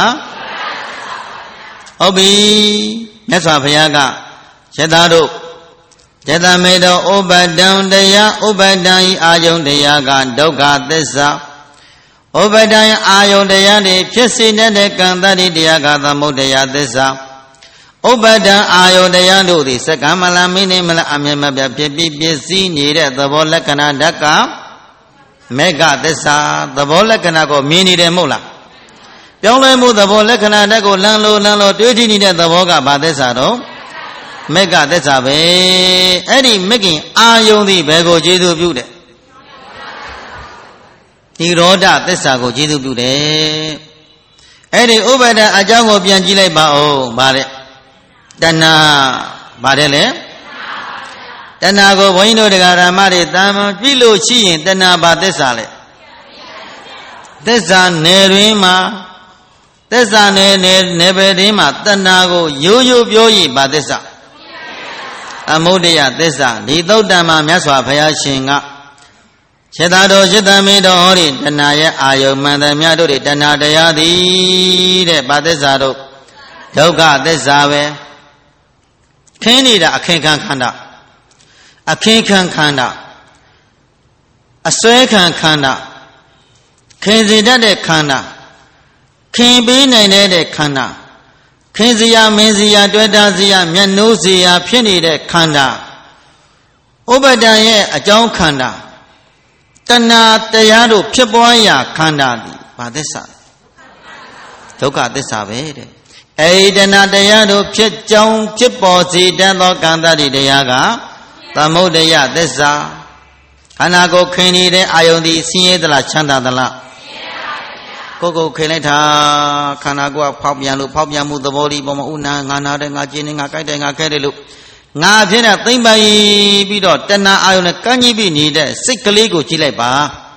ဟုတ်ပြီမြတ်စွာဘုရားကယတတို့ယတမေတောဥပ္ပဒံတရားဥပ္ပဒံဤအာယုန်တရားကဒုက္ခသစ္စာဥပ္ပဒံအာယုန်တရားတွေဖြစ်စေတဲ့ကံတတ္တိတရားကသမုဒယသစ္စာဥပ္ပဒံအာယုန်တရားတို့သည်စက္ကမလမိနေမလအမြဲမပြတ်ဖြစ်ပြီးပြည့်စည်နေတဲ့သဘောလက္ခဏာဓာတ်ကမေဃသစ္စာသဘောလက္ခဏာကိုမြင်နေတယ်မဟုတ်လားပြောင်းလဲမှုသဘောလက္ခဏာဓာတ်ကိုလမ်းလို့လမ်းလို့တွေးထိနေတဲ့သဘောကဘာသစ္စာတော့မေဃသစ္စာပဲအဲ့ဒီမကင်အာယုန်သည်ဘယ်ကိုကျေးဇူးပြုတယ်ဒီရောဓသစ္စာကိုကျေးဇူးပြုတယ်အဲ့ဒီဥပ္ပဒံအကြောင်းကိုပြန်ကြည့်လိုက်ပါဦးဗါတဲ့တဏှာဗါတဲ့လေတဏှာကိုဘုန်းကြီးတို့တရားဓမ္မတွေတန်ကြည့်လို့ရှိရင်တဏှာဘာသစ္စာလဲသစ္စာနယ်တွင်မှာသစ္စာနယ်နယ်နယ်ပယ်တွင်မှာတဏှာကိုရိုးရိုးပြောရင်ဘာသစ္စာအမုဒ္ဒယသစ္စာဒီသုတ်တံမှာမြတ်စွာဘုရားရှင်ကခြေသာတော်ခြေတမေတော်ဟောဒီတဏှာရဲ့အာယုမှန်တယ်မြတ်တို့တွေတဏှာတရားသည်တဲ့ဘာသစ္စာတို့ဒုက္ခသစ္စာပဲခင်းနေတာအခင်ခံခန္ဓာအခင်းခံခန္ဓာအစွဲခံခန္ဓာခင်စီတတ်တဲ့ခန္ဓာခင်ပေးနိုင်တဲ့ခန္ဓာခင်စီယာမင်းစီယာတွေ့တာစီယာမျက်နှိုးစီယာဖြစ်နေတဲ့ခန္ဓာဥပဒံရဲ့အကြောင်းခန္ဓာတဏှာတရားတို့ဖြစ်ပွားရာခန္ဓာသည်ဘာသစ္စာဒုက္ခသစ္စာပဲတဲ့အဲဒီတဏှာတရားတို့ဖြစ်ကြောင်းဖြစ်ပေါ်စေတတ်သောကံတတိတရားကသမုဒယသစ္စာခန္ဓာကိုယ်ခင်နေတဲ့အာယုန်သည်ဆင်းရဲသလားချမ်းသာသလားကိုယ်ကိုခင်လိုက်တာခန္ဓာကိုယ်ကဖောက်ပြန်လို့ဖောက်ပြန်မှုသဘောလေးပေါ်မှာဥနာငါနာတယ်ငါကျင်းနေငါကြိုက်တယ်ငါခဲတယ်လို့ငါဖြစ်တဲ့သိမ့်ပိုင်ပြီးတော့တဏှာအာယုန်နဲ့ကန့်ကြီးပြီးနေတဲ့စိတ်ကလေးကိုကြည့်လိုက်ပါ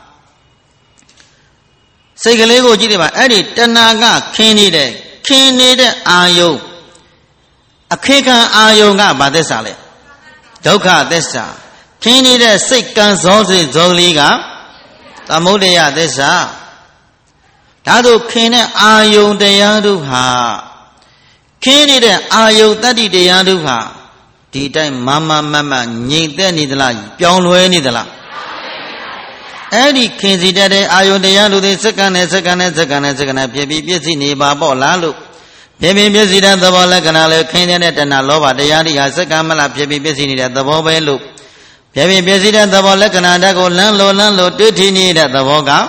စိတ်ကလေးကိုကြည့်လိုက်ပါအဲ့ဒီတဏှာကခင်နေတဲ့ခင်နေတဲ့အာယုန်အခေခံအာယုန်ကဘာသစ္စာလဲဒုက္ခသစ္စာခင်နေတဲ့စိတ်ကံဇောစိတ်ဇောလေးကသမုဒယသစ္စာဒါတို့ခင်တဲ့အာယုန်တရားတို့ဟာခင်နေတဲ့အာယုန်တတ္တိတရားတို့ဟာဒီတိုင်းမမမမငြိမ့်သက်နေသလားပြောင်းလဲနေသလားအဲ့ဒီခင်စီတတ်တဲ့အာယုန်တရားတို့သည်စက္ကန့်နဲ့စက္ကန့်နဲ့စက္ကန့်နဲ့စက္ကန့်နဲ့ပြည့်ပြီးပြည့်စည်နေပါပေါ့လားလို့ပြည့်ပြီးပြည့်စည်တဲ့သဘောလက္ခဏာလေခင်တဲ့တဏှာလောဘတရားတွေဟာစက္ကန့်မလားပြည့်ပြီးပြည့်စည်နေတဲ့သဘောပဲလို့ပြည့်ပြီးပြည့်စည်တဲ့သဘောလက္ခဏာဓာတ်ကိုလမ်းလိုလမ်းလိုတွေ့ထီနေတဲ့သဘောက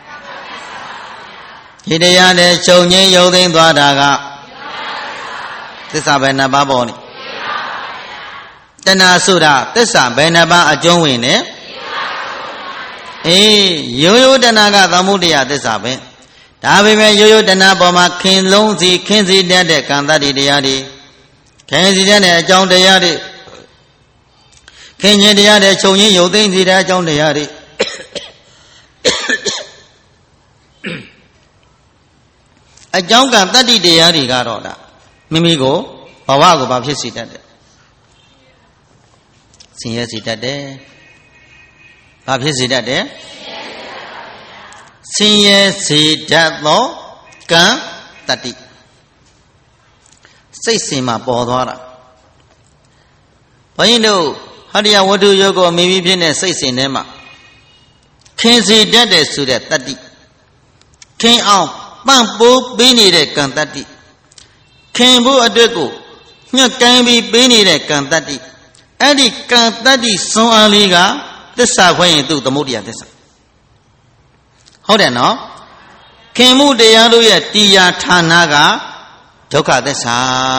ဒီတရားနဲ့ချုပ်ငြိမ်းရုပ်သိမ်းသွားတာကသစ္စာပဲနှစ်ပါးပေါ်နေတဏှာဆိုတာသစ္စာဘယ်နှပါးအကျုံးဝင်လဲအေးရိုးရိုးတဏှာကသမုဒယသစ္စာပဲဒါပေမဲ့ရိုးရိုးတဏှာပေါ်မှာခင်လုံးစီခင်စီတတ်တဲ့ကံတတ္တိတရားတွေခင်စီတတ်တဲ့အကြောင်းတရားတွေခင်ခြင်းတရားတွေချုပ်ငြိမ်းရုပ်သိမ်းစီတဲ့အကြောင်းတရားတွေအကြောင်းကတတ္တိတရားတွေကတော့ဒါမိမိကိုဘဝကိုဘာဖြစ်စေတတ်တယ်ဆင်းရဲစေတတ်တယ်ဘာဖြစ်စေတတ်တယ်ဆင်းရဲစေတတ်သောကံတတ္တိစိတ်စင်မှာပေါ်သွားတာဘုန်းကြီးတို့ဟရိယဝတ္ထုယောဂမိမိဖြစ်တဲ့စိတ်စင်ထဲမှာခင်စေတတ်တယ်ဆိုတဲ့တတ္တိခင်အောင်ပန့်ပိုးပေးနေတဲ့ကံတတ္တိခင်ဖို့အတွက်ကိုညှက်ကိုင်းပြီးပေးနေတဲ့ကံတတ္တိအဲ့ဒီကံတတ္တိစွမ်းအားလေးကသစ္စာခွဲရင်သူ့သမုဒယသစ္စာဟုတ်တယ်နော်ခင်မှုတရားတို့ရဲ့တရားဌာနကဒုက္ခသစ္စာ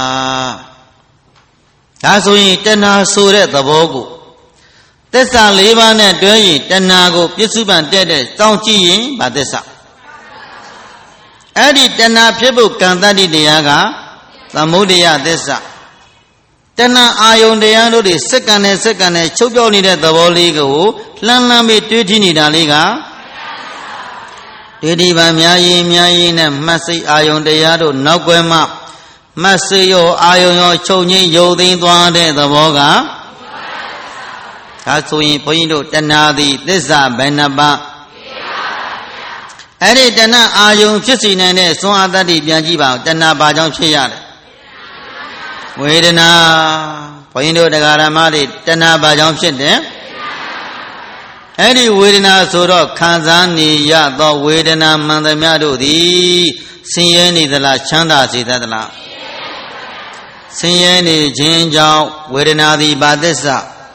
ဒါဆိုရင်တဏှာဆိုတဲ့သဘောကိုသစ္စာ၄ပါးနဲ့တွဲရင်တဏှာကိုပြစ္စုပန်တက်တဲ့စောင့်ကြည့်ရင်ဗာသစ္စာအဲ့ဒီတဏှာဖြစ်ဖို့ကံတတ္တိတရားကသမုဒယသစ္စာတဏှာအာယုန်တရားတို့တွေစက္ကန့်နဲ့စက္ကန့်နဲ့ချုပ်ပြောနေတဲ့သဘောလေးကိုလှမ်းလှမ်းပြီးတွေးကြည့်နေတာလေးကဒီဒီပါများရင်များရင်နဲ့မှတ်စိတ်အာယုန်တရားတို့နောက်ွယ်မှမှတ်စိတ်ရောအာယုန်ရောချုပ်ငြိမ်းယုတ်သိမ်းသွားတဲ့သဘောကဒါဆိုရင်ဘုန်းကြီးတို့တဏှာသည်သစ္စာဘယ်နှပါးအဲ့ဒီတဏှာအာယုန်ဖြစ်စီနိုင်တဲ့စွမ်းအားတတ္တိပြန်ကြည့်ပါဦးတဏှာဘာကြောင့်ဖြစ်ရလဲဝေဒနာဘုန်းကြီးတို့တရားဓမ္မတွေတဏှာဘာကြောင့်ဖြစ်တယ်အဲ့ဒီဝေဒနာဆိုတော့ခံစားနေရသောဝေဒနာမှန်သမျှတို့သည်ဆင်းရဲနေသလားချမ်းသာစေသလားဆင်းရဲနေခြင်းကြောင့်ဝေဒနာသည်ဘာသစ္စာ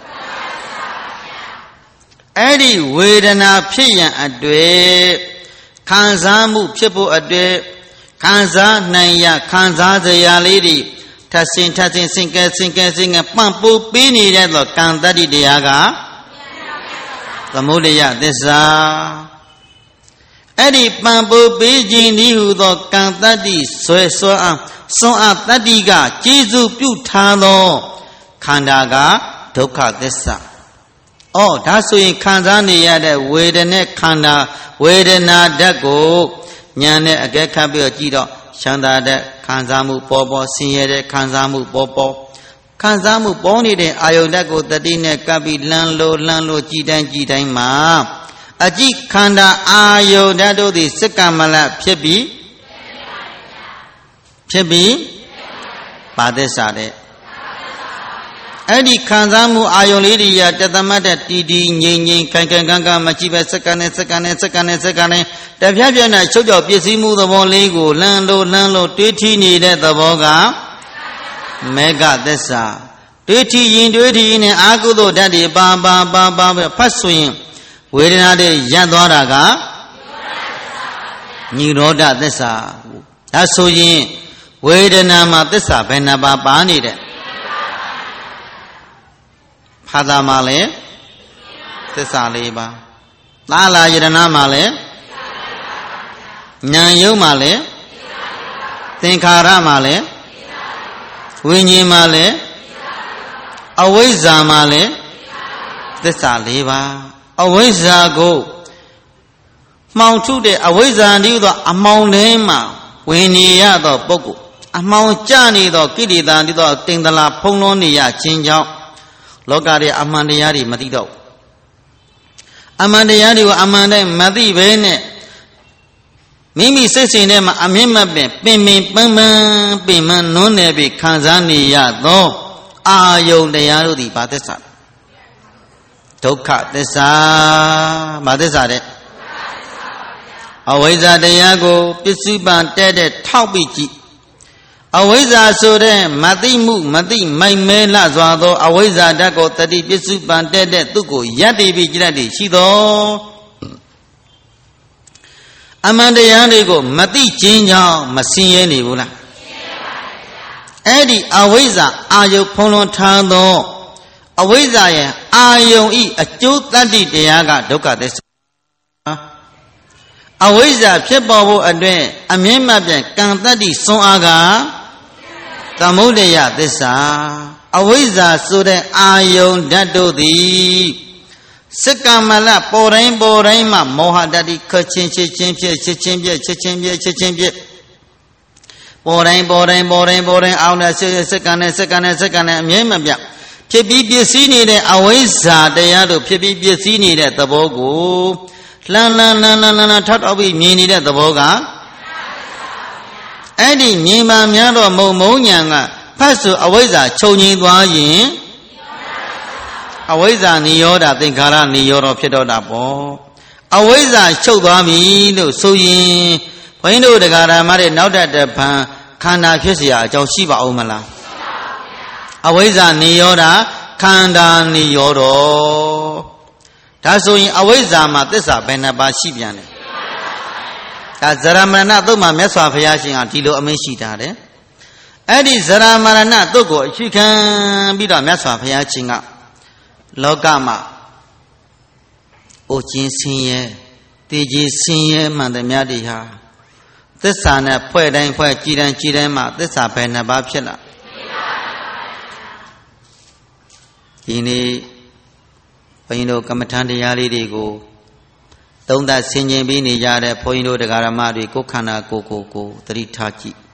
အဲ့ဒီဝေဒနာဖြစ်ရန်အတွေ့ခံစားမှုဖြစ်ဖို့အတွေ့ခံစားနိုင်ရခံစားစရာလေးတွေထပ်ဆင်ထပ်ဆင်စင်ကဲစင်ကဲစင်ကဲပန့်ပိုးပေးနေတဲ့သောကံတတ္တိတရားကသမုဒယသစ္စာအဲ့ဒီပန့်ပိုးပေးခြင်းဤဟုသောကံတတ္တိဆွဲဆွဲအားစွမ်းအားတတ္တိကကျေစုပြုထားသောခန္ဓာကဒုက္ခသစ္စာဩဒါဆိုရင်ခံစားနေရတဲ့ဝေဒနာခန္ဓာဝေဒနာဓာတ်ကိုဉာဏ်နဲ့အကဲခတ်ပြီးတော့ကြည့်တော့ချမ်းသာတဲ့ခံစားမှုပေါ်ပေါ်ဆင်းရဲတဲ့ခံစားမှုပေါ်ပေါ်ခံစားမှုပေါ်နေတဲ့အာယုန်ဓာတ်ကိုတတိနဲ့ကပ်ပြီးလန်းလို့လန်းလို့ကြည်တိုင်းကြည်တိုင်းမှာအကြည့်ခန္ဓာအာယုန်ဓာတ်တို့သည်စက္ကမလဖြစ်ပြီးဖြစ်ပြီးဘာသစ္စာတဲ့အဲ့ဒီခံစားမှုအာယုံလေးတွေရတသမတ်တဲ့တီတီငြိမ်ငြိမ်ခိုင်ခိုင်ကန်းကန်းမကြည့်ပဲစက္ကန့်နဲ့စက္ကန့်နဲ့စက္ကန့်နဲ့စက္ကန့်နဲ့တပြတ်ပြတ်နဲ့ချုပ်ကြောက်ပစ္စည်းမှုသဘောလေးကိုလှမ်းလို့လှမ်းလို့တွေးထီးနေတဲ့သဘောကမေဃသစ္စာတွေးထီးရင်တွေးထီးရင်အာကုသိုလ်ဓာတ်တွေပါပါပါပါပဲဖတ်ဆိုရင်ဝေဒနာတွေရပ်သွားတာကនិရောဓသစ္စာဒါဆိုရင်ဝေဒနာမှာသစ္စာဘယ်နှပါးပါနေတဲ့ဖာသာမှာလည်းသစ္စာလေးပါသာလာယတနာမှာလည်းဉာဏ်ယုံမှာလည်းသင်္ခါရမှာလည်းဝိညာဉ်မှာလည်းအဝိဇ္ဇာမှာလည်းသစ္စာလေးပါအဝိဇ္ဇာကိုမှောင်ထုတဲ့အဝိဇ္ဇာတည်းသောအမှောင်ထဲမှာဝင်နေရသောပုဂ္ဂိုလ်အမှောင်ကျနေသောကိလေသာတည်းသောတင်္ဒလာဖုံးလွှမ်းနေရခြင်းကြောင့်လောကရဲ့အမှန်တရားတွေမသိတော့အမှန်တရားတွေကိုအမှန်တိုင်းမသိဘဲနဲ့မိမိစိတ်စဉ်ထဲမှာအမြင့်မပင်ပင်ပင်ပန်းပန်းပင်မနွန်းနေပြီးခံစားနေရသောအာယုန်တရားတို့သည်ဘာသစ္စာဒုက္ခသစ္စာဘာသစ္စာတဲ့အဝိဇ္ဇာတရားကိုပစ္စုပန်တဲ့တဲ့ထောက်ပြီးကြည့်အဝိဇ္ဇာဆိုတဲ့မသိမှုမသိမိုက်မဲလစွာသောအဝိဇ္ဇာဓာတ်ကိုတတိပစ္စုပန်တဲ့တဲ့သူကိုယက်တည်ပြီးကြည့်တည်ရှိသောအမှန်တရားတွေကိုမသိခြင်းကြောင့်မစင်ရဲနေဘူးလားအဲ့ဒီအဝိဇ္ဇာအာယုဖုံးလွှမ်းထားသောအဝိဇ္ဇာရဲ့အာယုံဤအကျိုးတတ္တိတရားကဒုက္ခသစ္စာအဝိဇ္ဇာဖြစ်ပေါ်ဖို့အတွင်းအမြင့်မပြတ်ကံတတ္တိစွန်အားကသမုဒယသစ္စာအဝိဇ္ဇာဆိုတဲ့အာယုံဓာတ်တို့သည်စက္ကမလပေါ်တိုင်းပေါ်တိုင်းမှာမောဟတတ္တိခချင်းချစ်ချင်းဖြစ်ချစ်ချင်းပြည့်ချစ်ချင်းပြည့်ချစ်ချင်းပြည့်ပေါ်တိုင်းပေါ်တိုင်းပေါ်တိုင်းပေါ်တိုင်းအောင်တဲ့စက္ကနဲ့စက္ကနဲ့စက္ကနဲ့အမြင့်မပြတ်ဖြစ်ပြီးပစ္စည်းနေတဲ့အဝိဇ္ဇာတရားတို့ဖြစ်ပြီးပစ္စည်းနေတဲ့သဘောကိုလှမ်းလှမ်းလှမ်းလှမ်းလှမ်းထောက်ထောက်ပြီးမြင်နေတဲ့သဘောကအဲ့ဒီမြင်မှများတော့မုံမုံညာကဖတ်ဆိုအဝိဇ္ဇာချုပ်ငြိမ်းသွားရင်အဝိဇ္ဇာနိရောဓသင်္ခါရနိရောဓဖြစ်တော့တာပေါ့အဝိဇ္ဇာချုပ်သွားပြီလို့ဆိုရင်ဘုန်းကြီးတို့တရားဓမ္မတွေနောက်တတဖန်ခန္ဓာဖြစ်เสียအကြောင်းရှိပါဦးမလားအဝိဇ္ဇာနိရောဓခန္ဓာနိရောဓဒါဆိုရင်အဝိဇ္ဇာမှာသစ္စာဘယ်နှပါရှိပြန်လဲဒါဇရမရဏသုတ်မှာမြတ်စွာဘုရားရှင်ကဒီလိုအမိန့်ရှိထားတယ်အဲ့ဒီဇရမရဏသုတ်ကိုအရှိခံပြီးတော့မြတ်စွာဘုရားရှင်ကလောကမှာအိုခြင်းဆင်းရဲတည်ခြင်းဆင်းရဲမှန်သမျှတွေဟာသစ္စာနဲ့ဖွဲ့တိုင်းဖွဲ့ကြည်တိုင်းကြည်တိုင်းမှာသစ္စာဘယ်နှပါဖြစ်လာဒီနေ့ဘုန်းကြီးတို့ကမ္မထံတရားလေးတွေကိုသုံးသပ်ဆင်ခြင်ပြီးနေကြတဲ့ဘုန်းကြီးတို့တရားဓမ္မတွေကိုယ်ခန္ဓာကိုယ်ကိုယ်ကိုသတိထားကြည့်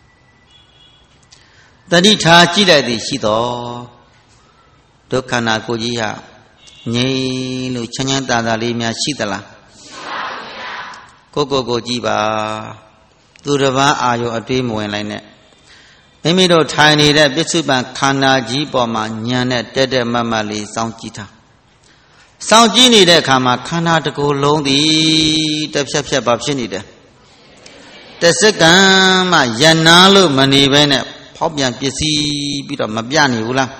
သတိထားကြည့်လိုက်သည်ရှိတော်ဒုက္ခနာကိုကြီးဟာငြိမ်လို့ချမ်းချမ်းသာသာလေးများရှိသလားရှိပါဘူးကိုကိုကိုကြည့်ပါသူတစ်ပါးအာယုအတွေးမဝင်လိုက်နဲ့မိမိတို့ထိုင်နေတဲ့ပစ္စုပန်ခန္ဓာကြီးပေါ်မှာဉာဏ်နဲ့တက်တက်မတ်မတ်လေးစောင့်ကြည့်တာစောင့်ကြည့်နေတဲ့အခါမှာခန္ဓာတစ်ခုလုံးသည်တစ်ဖြတ်ဖြတ်ပါဖြစ်နေတယ်တစ်စက္ကန့်မှယနာလို့မနေဘဲနဲ့ဖောက်ပြန်ပစ္စည်းပြီးတော့မပြနေဘူးလား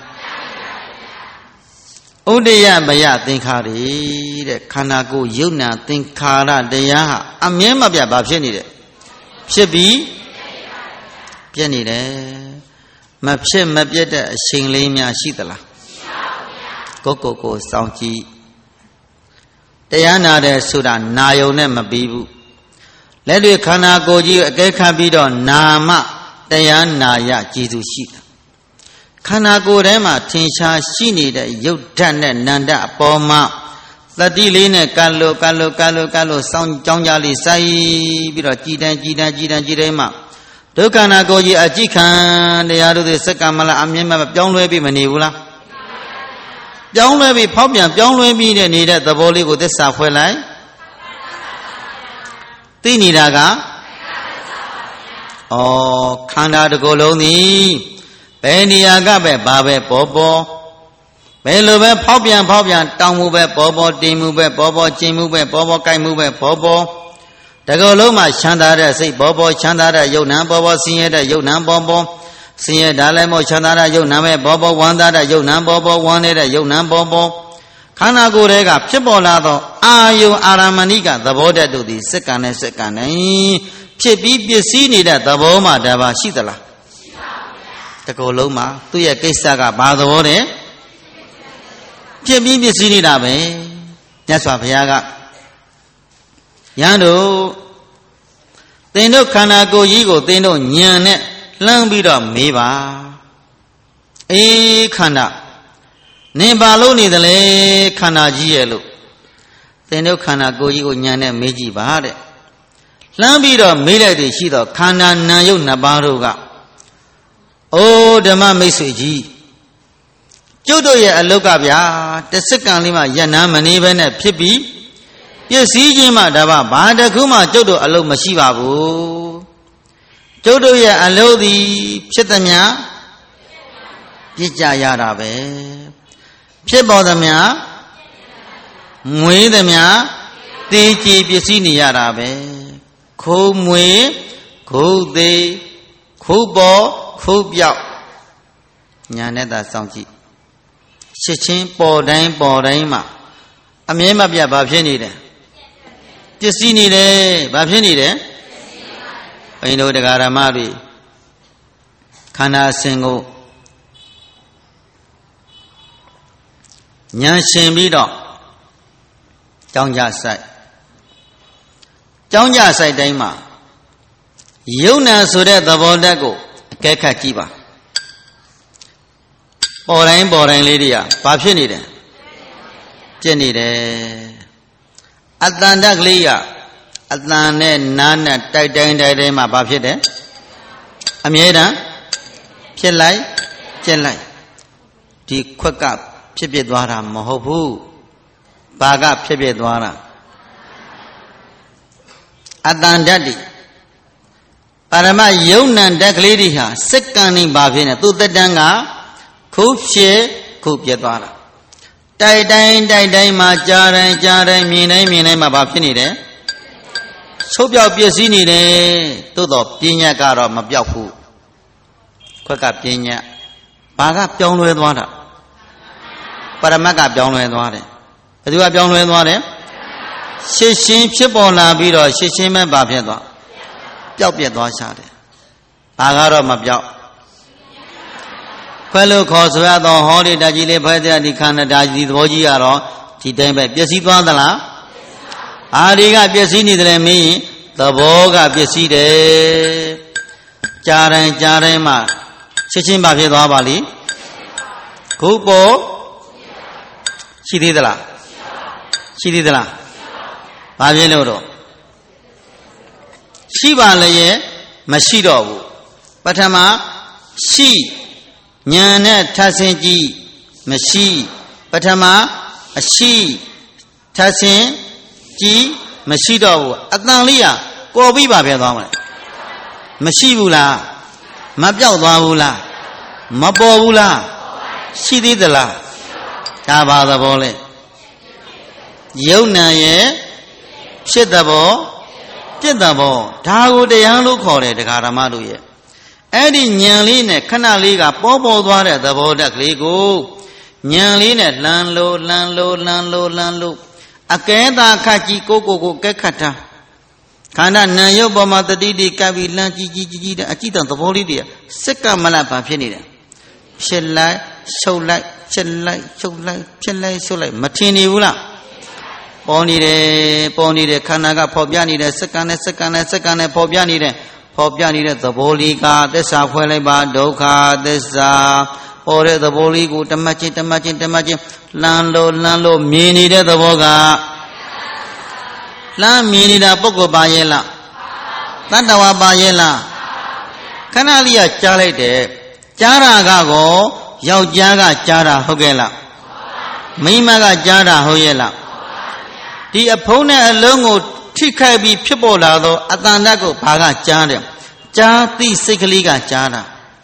ဥဒယမယသင်္ခါရီတဲ့ခန္ဓာကိုယ်ယုတ်နာသင်္ခါရတရားဟာအမြဲမပြတ်ပါဖြစ်နေတယ်ဖြစ်ပြီးပြည့်နေတယ်မဖြစ်မပြတ်တဲ့အချိန်လေးများရှိသလားကိုကိုကိုစောင့်ကြည့်တရားနာတယ်ဆိုတာနာယုံနဲ့မပြီးဘူးလက်တွေခန္ဓာကိုယ်ကြီးအကဲခတ်ပြီးတော့နာမတရားနာရကျေစုရှိတယ်ခန္ဓာကိုယ်ထဲမှာထင်ရှားရှိနေတဲ့ယုတ်ဓာတ်နဲ့နန္ဒအပေါ်မှာသတိလေးနဲ့ကလို့ကလို့ကလို့ကလို့စောင်းကြောင်းကြလေးစိုက်ပြီးတော့ကြည်တန်းကြည်တန်းကြည်တန်းကြည်တိုင်းမှာဒုက္ခနာကိုယ်ကြီးအကြည့်ခံတရားတို့သည်စက္ကမလအမြင်မဲ့ပြောင်းလဲပြီးမနေဘူးလားပြောင်းလဲပြီးဖောက်ပြန်ပြောင်းလဲပြီးတဲ့နေတဲ့သဘောလေးကိုသစ္စာဖွဲ့လိုက်သိနေတာကဩခန္ဓာတစ်ခုလုံးသည်ဘယ်နေရာကပဲဘာပဲပေါ်ပေါ်ဘယ်လိုပဲဖောက်ပြန်ဖောက်ပြန်တောင်းမှုပဲပေါ်ပေါ်တင်မှုပဲပေါ်ပေါ်ကျင်မှုပဲပေါ်ပေါ်ကြိုက်မှုပဲပေါ်ပေါ်တကယ်လို့မှချမ်းသာတဲ့စိတ်ပေါ်ပေါ်ချမ်းသာတဲ့ယုတ်နံပေါ်ပေါ်ဆင်းရဲတဲ့ယုတ်နံပေါ်ပေါ်ဆင်းရဲဒါလည်းမို့ချမ်းသာတဲ့ယုတ်နံပဲပေါ်ပေါ်ဝမ်းသာတဲ့ယုတ်နံပေါ်ပေါ်ဝမ်းနေတဲ့ယုတ်နံပေါ်ပေါ်ခန္ဓာကိုယ်တွေကဖြစ်ပေါ်လာသောအာယုအာရမဏိကသဘောတည်းတို့သည်စက္ကန့်နဲ့စက္ကန့်နဲ့ဖြစ်ပြီးပစ္စည်းနေတဲ့သဘောမှတပါရှိသလားရှိပါဘူးတကောလုံးမှာသူ့ရဲ့ကိစ္စကဘာသဘောတဲ့ဖြစ်ပြီးပစ္စည်းနေတာပဲမြတ်စွာဘုရားကယန်းတို့သင်တို့ခန္ဓာကိုယ်ကြီးကိုသင်တို့ဉာဏ်နဲ့လှမ်းပြီးတော့မေးပါအေးခန္ဓာနင်ဘာလို့နေသလဲခန္ဓာကြီးရဲ့လို့သင်တို့ခန္ဓာကိုယ်ကြီးကိုဉာဏ်နဲ့မေးကြည့်ပါတဲ့လှမ်းပြီးတော့မေးလိုက်သည်ရှိတော့ခန္ဓာနာယုတ်နှစ်ပါးတို့ကအိုးဓမ္မမိတ်ဆွေကြီးကျုပ်တို့ရဲ့အလုတ်ကဗျာတစ်စက္ကန့်လေးမှယက်နာမနေဘဲနဲ့ဖြစ်ပြီးပစ္စည်းချင်းမှဒါပါဘာတစ်ခုမှကျုပ်တို့အလုတ်မရှိပါဘူးကျုပ်တို့ရဲ့အလုတ်သည်ဖြစ်သမျှပြစ်ကြရတာပဲဖြစ်ပေါ်သမျှမွေးသမျှသေကြည်ပစ္စည်းနေရတာပဲခိုးမွေခိုးသေးခိုးပေါ်ခိုးပြောက်ညာနဲ့သာစောင့်ကြည့်ရှစ်ချင်းပေါ်တိုင်းပေါ်တိုင်းမှာအမြဲမပြတ်ဘာဖြစ်နေတယ်ပစ္စည်းနေတယ်ဘာဖြစ်နေတယ်ဘိန်းတို့တရားဓမ္မတွေခန္ဓာအစဉ်ကိုဉာဏ်ရှင်ပြီးတော့ကြောင်းကြဆိုင်ကြောင်းကြဆိုင်တိုင်းမှာယုံနာဆိုတဲ့သဘောတက်ကိုအကဲခတ်ကြည့်ပါပေါ်တိုင်းပေါ်တိုင်းလေးတွေကဘာဖြစ်နေတယ်ပြည့်နေတယ်အတန်တက်ကလေးကအတန်နဲ့နားနဲ့တိုက်တိုင်းတိုက်တိုင်းမှာဘာဖြစ်တယ်အမြဲတမ်းဖြစ်လိုက်ပြည့်လိုက်ဒီခွက်ကဖြစ်ဖြစ်သွားတာမဟုတ်ဘူးဘာကဖြစ်ဖြစ်သွားတာအတန်ဓာတ်တွေပါရမယုံနံဓာတ်ကလေးတွေဟာစက္ကန့်နဲ့ဘာဖြစ်နေသူတက်တန်းကခုဖြစ်ခုပြတ်သွားတာတိုက်တိုင်းတိုက်တိုင်းမှာကြားတိုင်းကြားတိုင်းမြင်တိုင်းမြင်တိုင်းမှာဘာဖြစ်နေတယ်ချုပ်ပြောက်ပျက်စီးနေတယ်သို့တော့ပညာကတော့မပြောက်ဘူးခွက်ကပညာဘာကပြောင်းလဲသွားတာပရမတ်ကပြောင်းလဲသွားတယ်ဘယ်သူကပြောင်းလဲသွားတယ်ရှစ်ရှင်းဖြစ်ပေါ်လာပြီးတော့ရှစ်ရှင်းမဲ့ဘာဖြစ်သွားပျောက်ပြက်သွားရှာတယ်ဘာကတော့မပျောက်ခွဲလို့ခေါ်ဆိုရတော့ဟောဒီတကြီးလေးဖဲတဲ့ဒီခန္ဓာဓာတ်ဒီသဘောကြီးကတော့ဒီတိုင်းပဲပျက်စီးသွားသလားအာဒီကပျက်စီးနေတယ်မင်းသဘောကပျက်စီးတယ်ကြားတိုင်းကြားတိုင်းမှာရှစ်ရှင်းဘာဖြစ်သွားပါလိခုပေါ်ရှိသေးသလားရှိသေးသလားဘာဖြစ်လို့တော့ရှိပါလေရဲ့မရှိတော့ဘူးပထမရှိဉာဏ်နဲ့ထပ်ဆင်းကြည့်မရှိပထမအရှိထပ်ဆင်းကြည့်မရှိတော့ဘူးအတန်လေးကကော်ပြီးပါဖြစ်သွားမလားမရှိဘူးလားမပြောက်သွားဘူးလားမပေါ်ဘူးလားရှိသေးသလားဒါဘာသဘောလဲယုံနာရဲ့ဖြစ်သဘောပြစ်သဘောဒါကိုတရားလို့ခေါ်တယ်တရားဓမ္မတို့ရဲ့အဲ့ဒီဉာဏ်လေးနဲ့ခဏလေးကပေါ်ပေါ်သွားတဲ့သဘောတက်ကလေးကိုဉာဏ်လေးနဲ့လှမ်းလို့လှမ်းလို့လှမ်းလို့လှမ်းလို့အကဲသာခတ်ကြည့်ကိုကိုကိုကဲခတ်တာခန္ဓာနာယုတ်ပေါ်မှာတတိတိကပ်ပြီးလှမ်းကြည့်ကြည့်ကြည့်ကြည့်တဲ့အကြည့်တန်သဘောလေးတွေစက်ကမလဘာဖြစ်နေတယ်ဖြစ်လိုက်ရှုပ်လိုက်ဖြစ်လိုက်ရှုပ်လိုက်ဖြစ်လိုက်ရှုပ်လိုက်မထင်နေဘူးလားပေါ်နေတယ်ပေါ်နေတယ်ခန္ဓာကဖော်ပြနေတဲ့စက္ကန့်နဲ့စက္ကန့်နဲ့စက္ကန့်နဲ့ဖော်ပြနေတဲ့ဖော်ပြနေတဲ့သဘောလေးကသစ္စာခွဲလိုက်ပါဒုက္ခသစ္စာပေါ်တဲ့သဘောလေးကိုတမတ်ချင်းတမတ်ချင်းတမတ်ချင်းလှမ်းလို့လှမ်းလို့မြင်နေတဲ့သဘောကလှမ်းမြင်နေတာပုဂ္ဂိုလ်ပါရဲ့လားတတ္တဝါပါရဲ့လားခဏလေးကကြားလိုက်တယ်ကြားတာကကောယောက်ျားကကြားတာဟုတ်ကဲ့လားမိန်းမကကြားတာဟုတ်ရဲ့လားဒီအဖုံးနဲ့အလုံးကိုထိခိုက်ပြီးဖြစ်ပေါ်လာသောအတန်ဓာတ်ကိုဘာကကြားတယ်ကြားသိစိတ်ကလေးကကြားတာ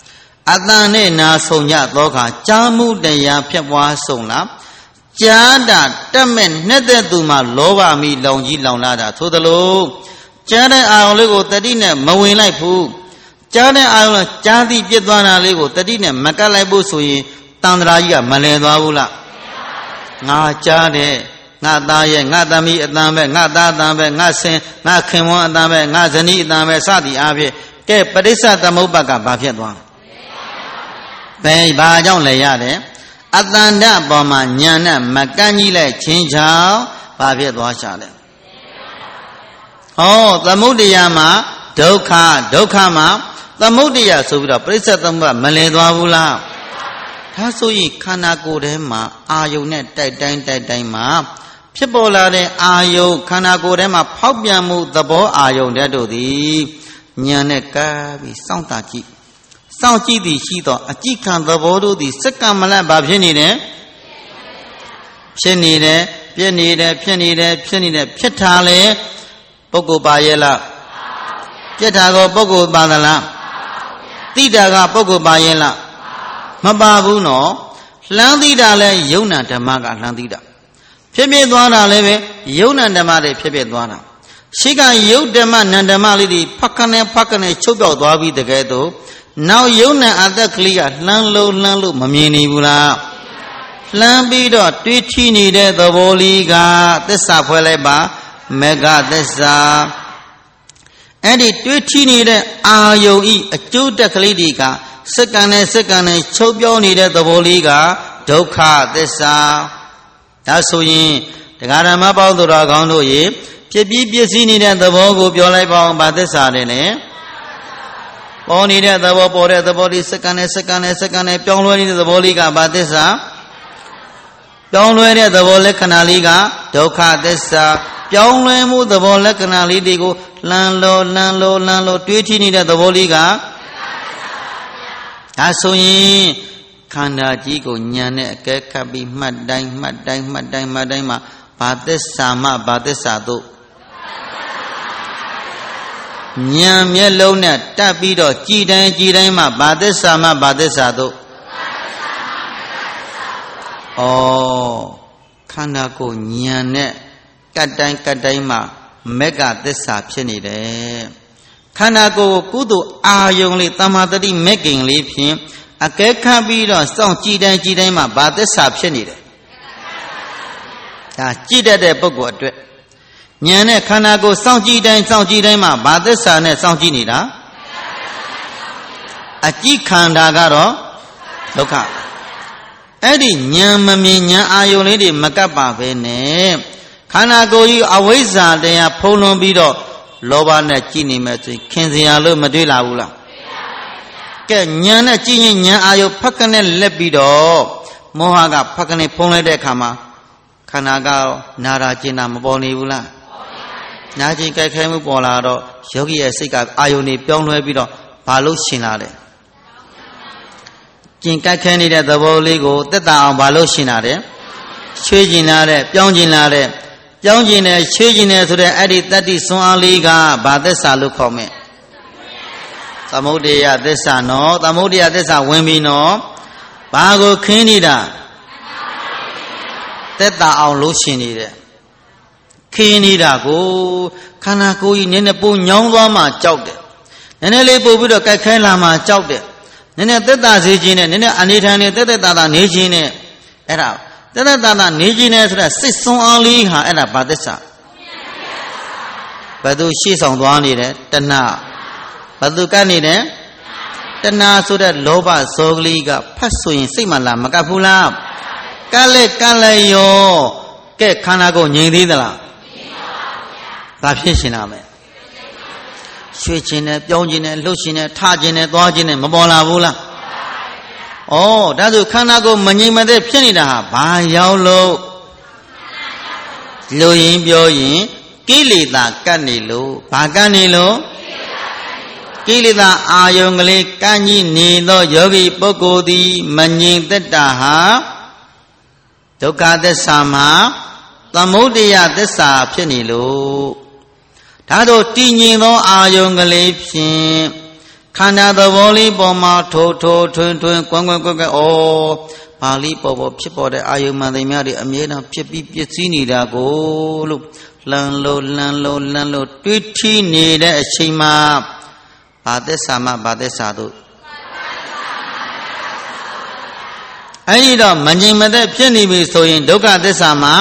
အတန်နဲ့နာဆုံကြသောအခါကြားမှုတရားဖြစ်ပွားဆုံးလားကြားတာတက်မဲ့နှက်တဲ့သူမှလောဘမိလောင်ကြီးလောင်လာတာသို့သလိုကြားတဲ့အာရုံလေးကိုတတိနဲ့မဝင်လိုက်ဘူးကြားတဲ့အာရုံကြားသည့်ပြစ်သွားတာလေးကိုတတိနဲ့မကတ်လိုက်ဖို့ဆိုရင်တန်ត្រာကြီးကမလဲသွားဘူးလားငါကြားတဲ့ငါသားရဲ့ငါသမီးအတန်ပဲငါသားအတန်ပဲငါဆင်ငါခင်ဝန်းအတန်ပဲငါဇနီးအတန်ပဲစသည်အားဖြင့်ကဲပဋိစ္စသမုပ္ပါကဘာဖြစ်သွားဘယ်ဘာကြောင့်လဲရတယ်အတန်တပေါ်မှာညာနဲ့မကန့်ကြီးလိုက်ချင်းချောင်းဘာဖြစ်သွားရှာလဲဟောသမုဒ္ဒရာမှာဒုက္ခဒုက္ခမှာသမုဒ္ဒရာဆိုပြီးတော့ပဋိစ္စသမုပ္ပါမလဲသွားဘူးလားဒါဆိုရင်ခန္ဓာကိုယ်ထဲမှာအာယုန်နဲ့တိုက်တိုင်းတိုက်တိုင်းမှာဖြစ်ပေါ်လာတဲ့အာယုန်ခန္ဓာကိုယ်ထဲမှာဖောက်ပြန်မှုသဘောအာယုန်တဲ့တို့သည်ဉာဏ်နဲ့ကပ်ပြီးစောင့်တာကြည့်စောင့်ကြည့်သည်ရှိသောအကြည့်ခံသဘောတို့သည်စက္ကမလတ်ဘာဖြစ်နေတယ်ဖြစ်နေတယ်ပြည့်နေတယ်ဖြစ်နေတယ်ဖြစ်နေတယ်ဖြစ်တာလေပုဂ္ဂိုလ်ပါရဲ့လားပြည့်တာကိုပုဂ္ဂိုလ်ပါသလားတိတာကပုဂ္ဂိုလ်ပါရဲ့လားမပါဘူးနော်လှမ်းသိတာလဲယုံနာဓမ္မကလှမ်းသိတာဖြစ်ဖြစ်သွားတာလည်းပဲယုံနာဓမ္မတွေဖြစ်ဖြစ်သွားတာရှိကယုတ်ဓမ္မနန္ဓမ္မလေးတွေဖက်ခနဲ့ဖက်ခနဲ့ချုပ်ပြောက်သွားပြီးတကယ်တော့နောက်ယုံနာအသက်ကလေးကလှမ်းလို့လှမ်းလို့မမြင်နေဘူးလားလှမ်းပြီးတော့တွေးထီနေတဲ့သဘောလေးကသစ္စာဖွဲ့လိုက်ပါမေဃသစ္စာအဲ့ဒီတွေးထီနေတဲ့အာယုံဤအကျိုးတက်ကလေးတွေကစက္ကန့်နဲ့စက္ကန့်နဲ့ချုပ်ပြောနေတဲ့သဘောလေးကဒုက္ခသစ္စာဒါဆိုရင်တရားဓမ္မပေါင်းသူတော်ကောင်းတို့ရေဖြစ်ပြီးပြည့်စည်နေတဲ့သဘောကိုပြောလိုက်ပါအောင်ဗာသစ္စာနဲ့လေပေါ်နေတဲ့သဘောပေါ်တဲ့သဘောလေးစက္ကန့်နဲ့စက္ကန့်နဲ့စက္ကန့်နဲ့ပြောင်းလဲနေတဲ့သဘောလေးကဗာသစ္စာပြောင်းလဲတဲ့သဘောလက္ခဏာလေးကဒုက္ခသစ္စာပြောင်းလဲမှုသဘောလက္ခဏာလေးတွေကိုလှမ်းလို့လှမ်းလို့လှမ်းလို့တွေးထီနေတဲ့သဘောလေးကဒါဆိုရင်ခန္ဓာကြီးကိုဉာဏ်နဲ့အကဲခတ်ပြီးမှတ်တိုင်းမှတ်တိုင်းမှတ်တိုင်းမှတ်တိုင်းမှာဘာသစ္စာမှဘာသစ္စာတို့ဉာဏ်မျက်လုံးနဲ့တတ်ပြီးတော့ကြည်တိုင်းကြည်တိုင်းမှာဘာသစ္စာမှဘာသစ္စာတို့ဩခန္ဓာကိုဉာဏ်နဲ့ကတ်တိုင်းကတ်တိုင်းမှာမေဃသစ္စာဖြစ်နေတယ်ခန္ဓာကိုယ်ကုသိုလ်အာယုံလေးတမ္မာတတိမေခင်လေးဖြင့်အကဲခတ်ပြီးတော့စောင့်ကြည့်တိုင်းကြည့်တိုင်းမှာဘာသစ္စာဖြစ်နေတယ်ဒါကြည့်တတ်တဲ့ပုဂ္ဂိုလ်အတွက်ဉာဏ်နဲ့ခန္ဓာကိုယ်စောင့်ကြည့်တိုင်းစောင့်ကြည့်တိုင်းမှာဘာသစ္စာနဲ့စောင့်ကြည့်နေတာအကြည့်ခန္ဓာကတော့ဒုက္ခအဲ့ဒီဉာဏ်မမြင်ဉာဏ်အာယုံလေးတွေမကပ်ပါပဲနဲ့ခန္ဓာကိုယ်ကြီးအဝိဇ္ဇာတရားဖုံးလွှမ်းပြီးတော့လောဘနဲ့ကြည်နေမဲ့ဆိုခင်စရာလို့မတွေးလာဘူးလားကဲဉာဏ်နဲ့ကြည်ရင်ဉာဏ်အာယုဖက်ကနေလက်ပြီးတော့မောဟကဖက်ကနေဖုံးလိုက်တဲ့အခါမှာခန္ဓာကနာရာကျင်တာမပေါ်နေဘူးလားနာကျင်ကြိုက်ခဲမှုပေါ်လာတော့ယောဂီရဲ့စိတ်ကအာယုန်နေပြောင်းလဲပြီးတော့ဘာလို့ရှင်လာလဲကျင်ကြိုက်ခဲနေတဲ့သဘောလေးကိုတက်တာအောင်ဘာလို့ရှင်လာတယ်ချွေးကျင်လာတဲ့ပြောင်းကျင်လာတဲ့ပြောင်းကျင်တယ်ချွေးကျင်တယ်ဆိုတဲ့အဲ့ဒီတတ္တိစွမ်းအားလေးကဘာသစ္စာလို့ခေါ်မယ်သမုဒိယသစ္စာနော်သမုဒိယသစ္စာဝင်ပြီနော်ဘာကိုခင်းနေတာတက်တာအောင်လို့ရှင်နေတယ်ခင်းနေတာကိုခန္ဓာကိုယ်ကြီးနည်းနည်းပုံညောင်းသွားမှကြောက်တယ်နည်းနည်းလေးပို့ပြီးတော့ကြိုက်ခဲလာမှကြောက်တယ်နည်းနည်းသက်သာစေခြင်းနဲ့နည်းနည်းအနေထန်နဲ့တက်တက်တာတာနေခြင်းနဲ့အဲ့ဒါတက်တက်တာတာနေခြင်းနဲ့ဆိုတဲ့စိတ်ဆွမ်းအားလေးဟာအဲ့ဒါဘာသစ္စာဘယ်သူရှေ့ဆောင်သွားနေတယ်တဏှာဘယ်သူကပ်နေတယ်တဏှာဆိုတဲ့လောဘဇောကလေးကဖတ်ဆိုရင်စိတ်မှလာမကပ်ဘူးလားကပ်လေကပ်လေရောကဲခန္ဓာကိုငြိမ်သေးသလားဘာဖြစ်ရှင်လာမယ်ရွှေခြင်းနဲ့ပြောင်းခြင်းနဲ့လှုပ်ခြင်းနဲ့ထခြင်းနဲ့သွားခြင်းနဲ့မပေါ်လာဘူးလားဩဒါဆိုခန္ဓာကိုမငြိမ်မသက်ဖြစ်နေတာဟာဘာရောက်လို့လူရင်းပြောရင်ကိလေသာကပ်နေလို့ဘာကပ်နေလို့ကိလေသာအာယုံကလေးကန့်ကြီးနေသောယောဂီပုဂ္ဂိုလ်သည်မငြိမ်သက်တာဟာဒုက္ခသစ္စာမှာသမုဒိယသစ္စာဖြစ်နေလို့ဒါတို့တည်ငြိမ်သောအာယုံကလေးဖြင့်ခန္ဓာသဘောလေးပေါ်မှာထိုးထိုးထွန်းထွန်းကွန်းကွန်းကွန်းကွန်းဩပါဠိပေါ်ပေါ်ဖြစ်ပေါ်တဲ့အာယုမှန်သိများတွေအမြဲတမ်းဖြစ်ပြီးပြည့်စည်နေတာကိုလို့လှန်လို့လှန်လို့လှန်လို့တွေးထီးနေတဲ့အချိန်မှာဘာသစ္စာမှဘာသစ္စာတို့အဲ့ဒီတော့မငြိမ်မသက်ဖြစ်နေပြီဆိုရင်ဒုက္ခသစ္စာမှာ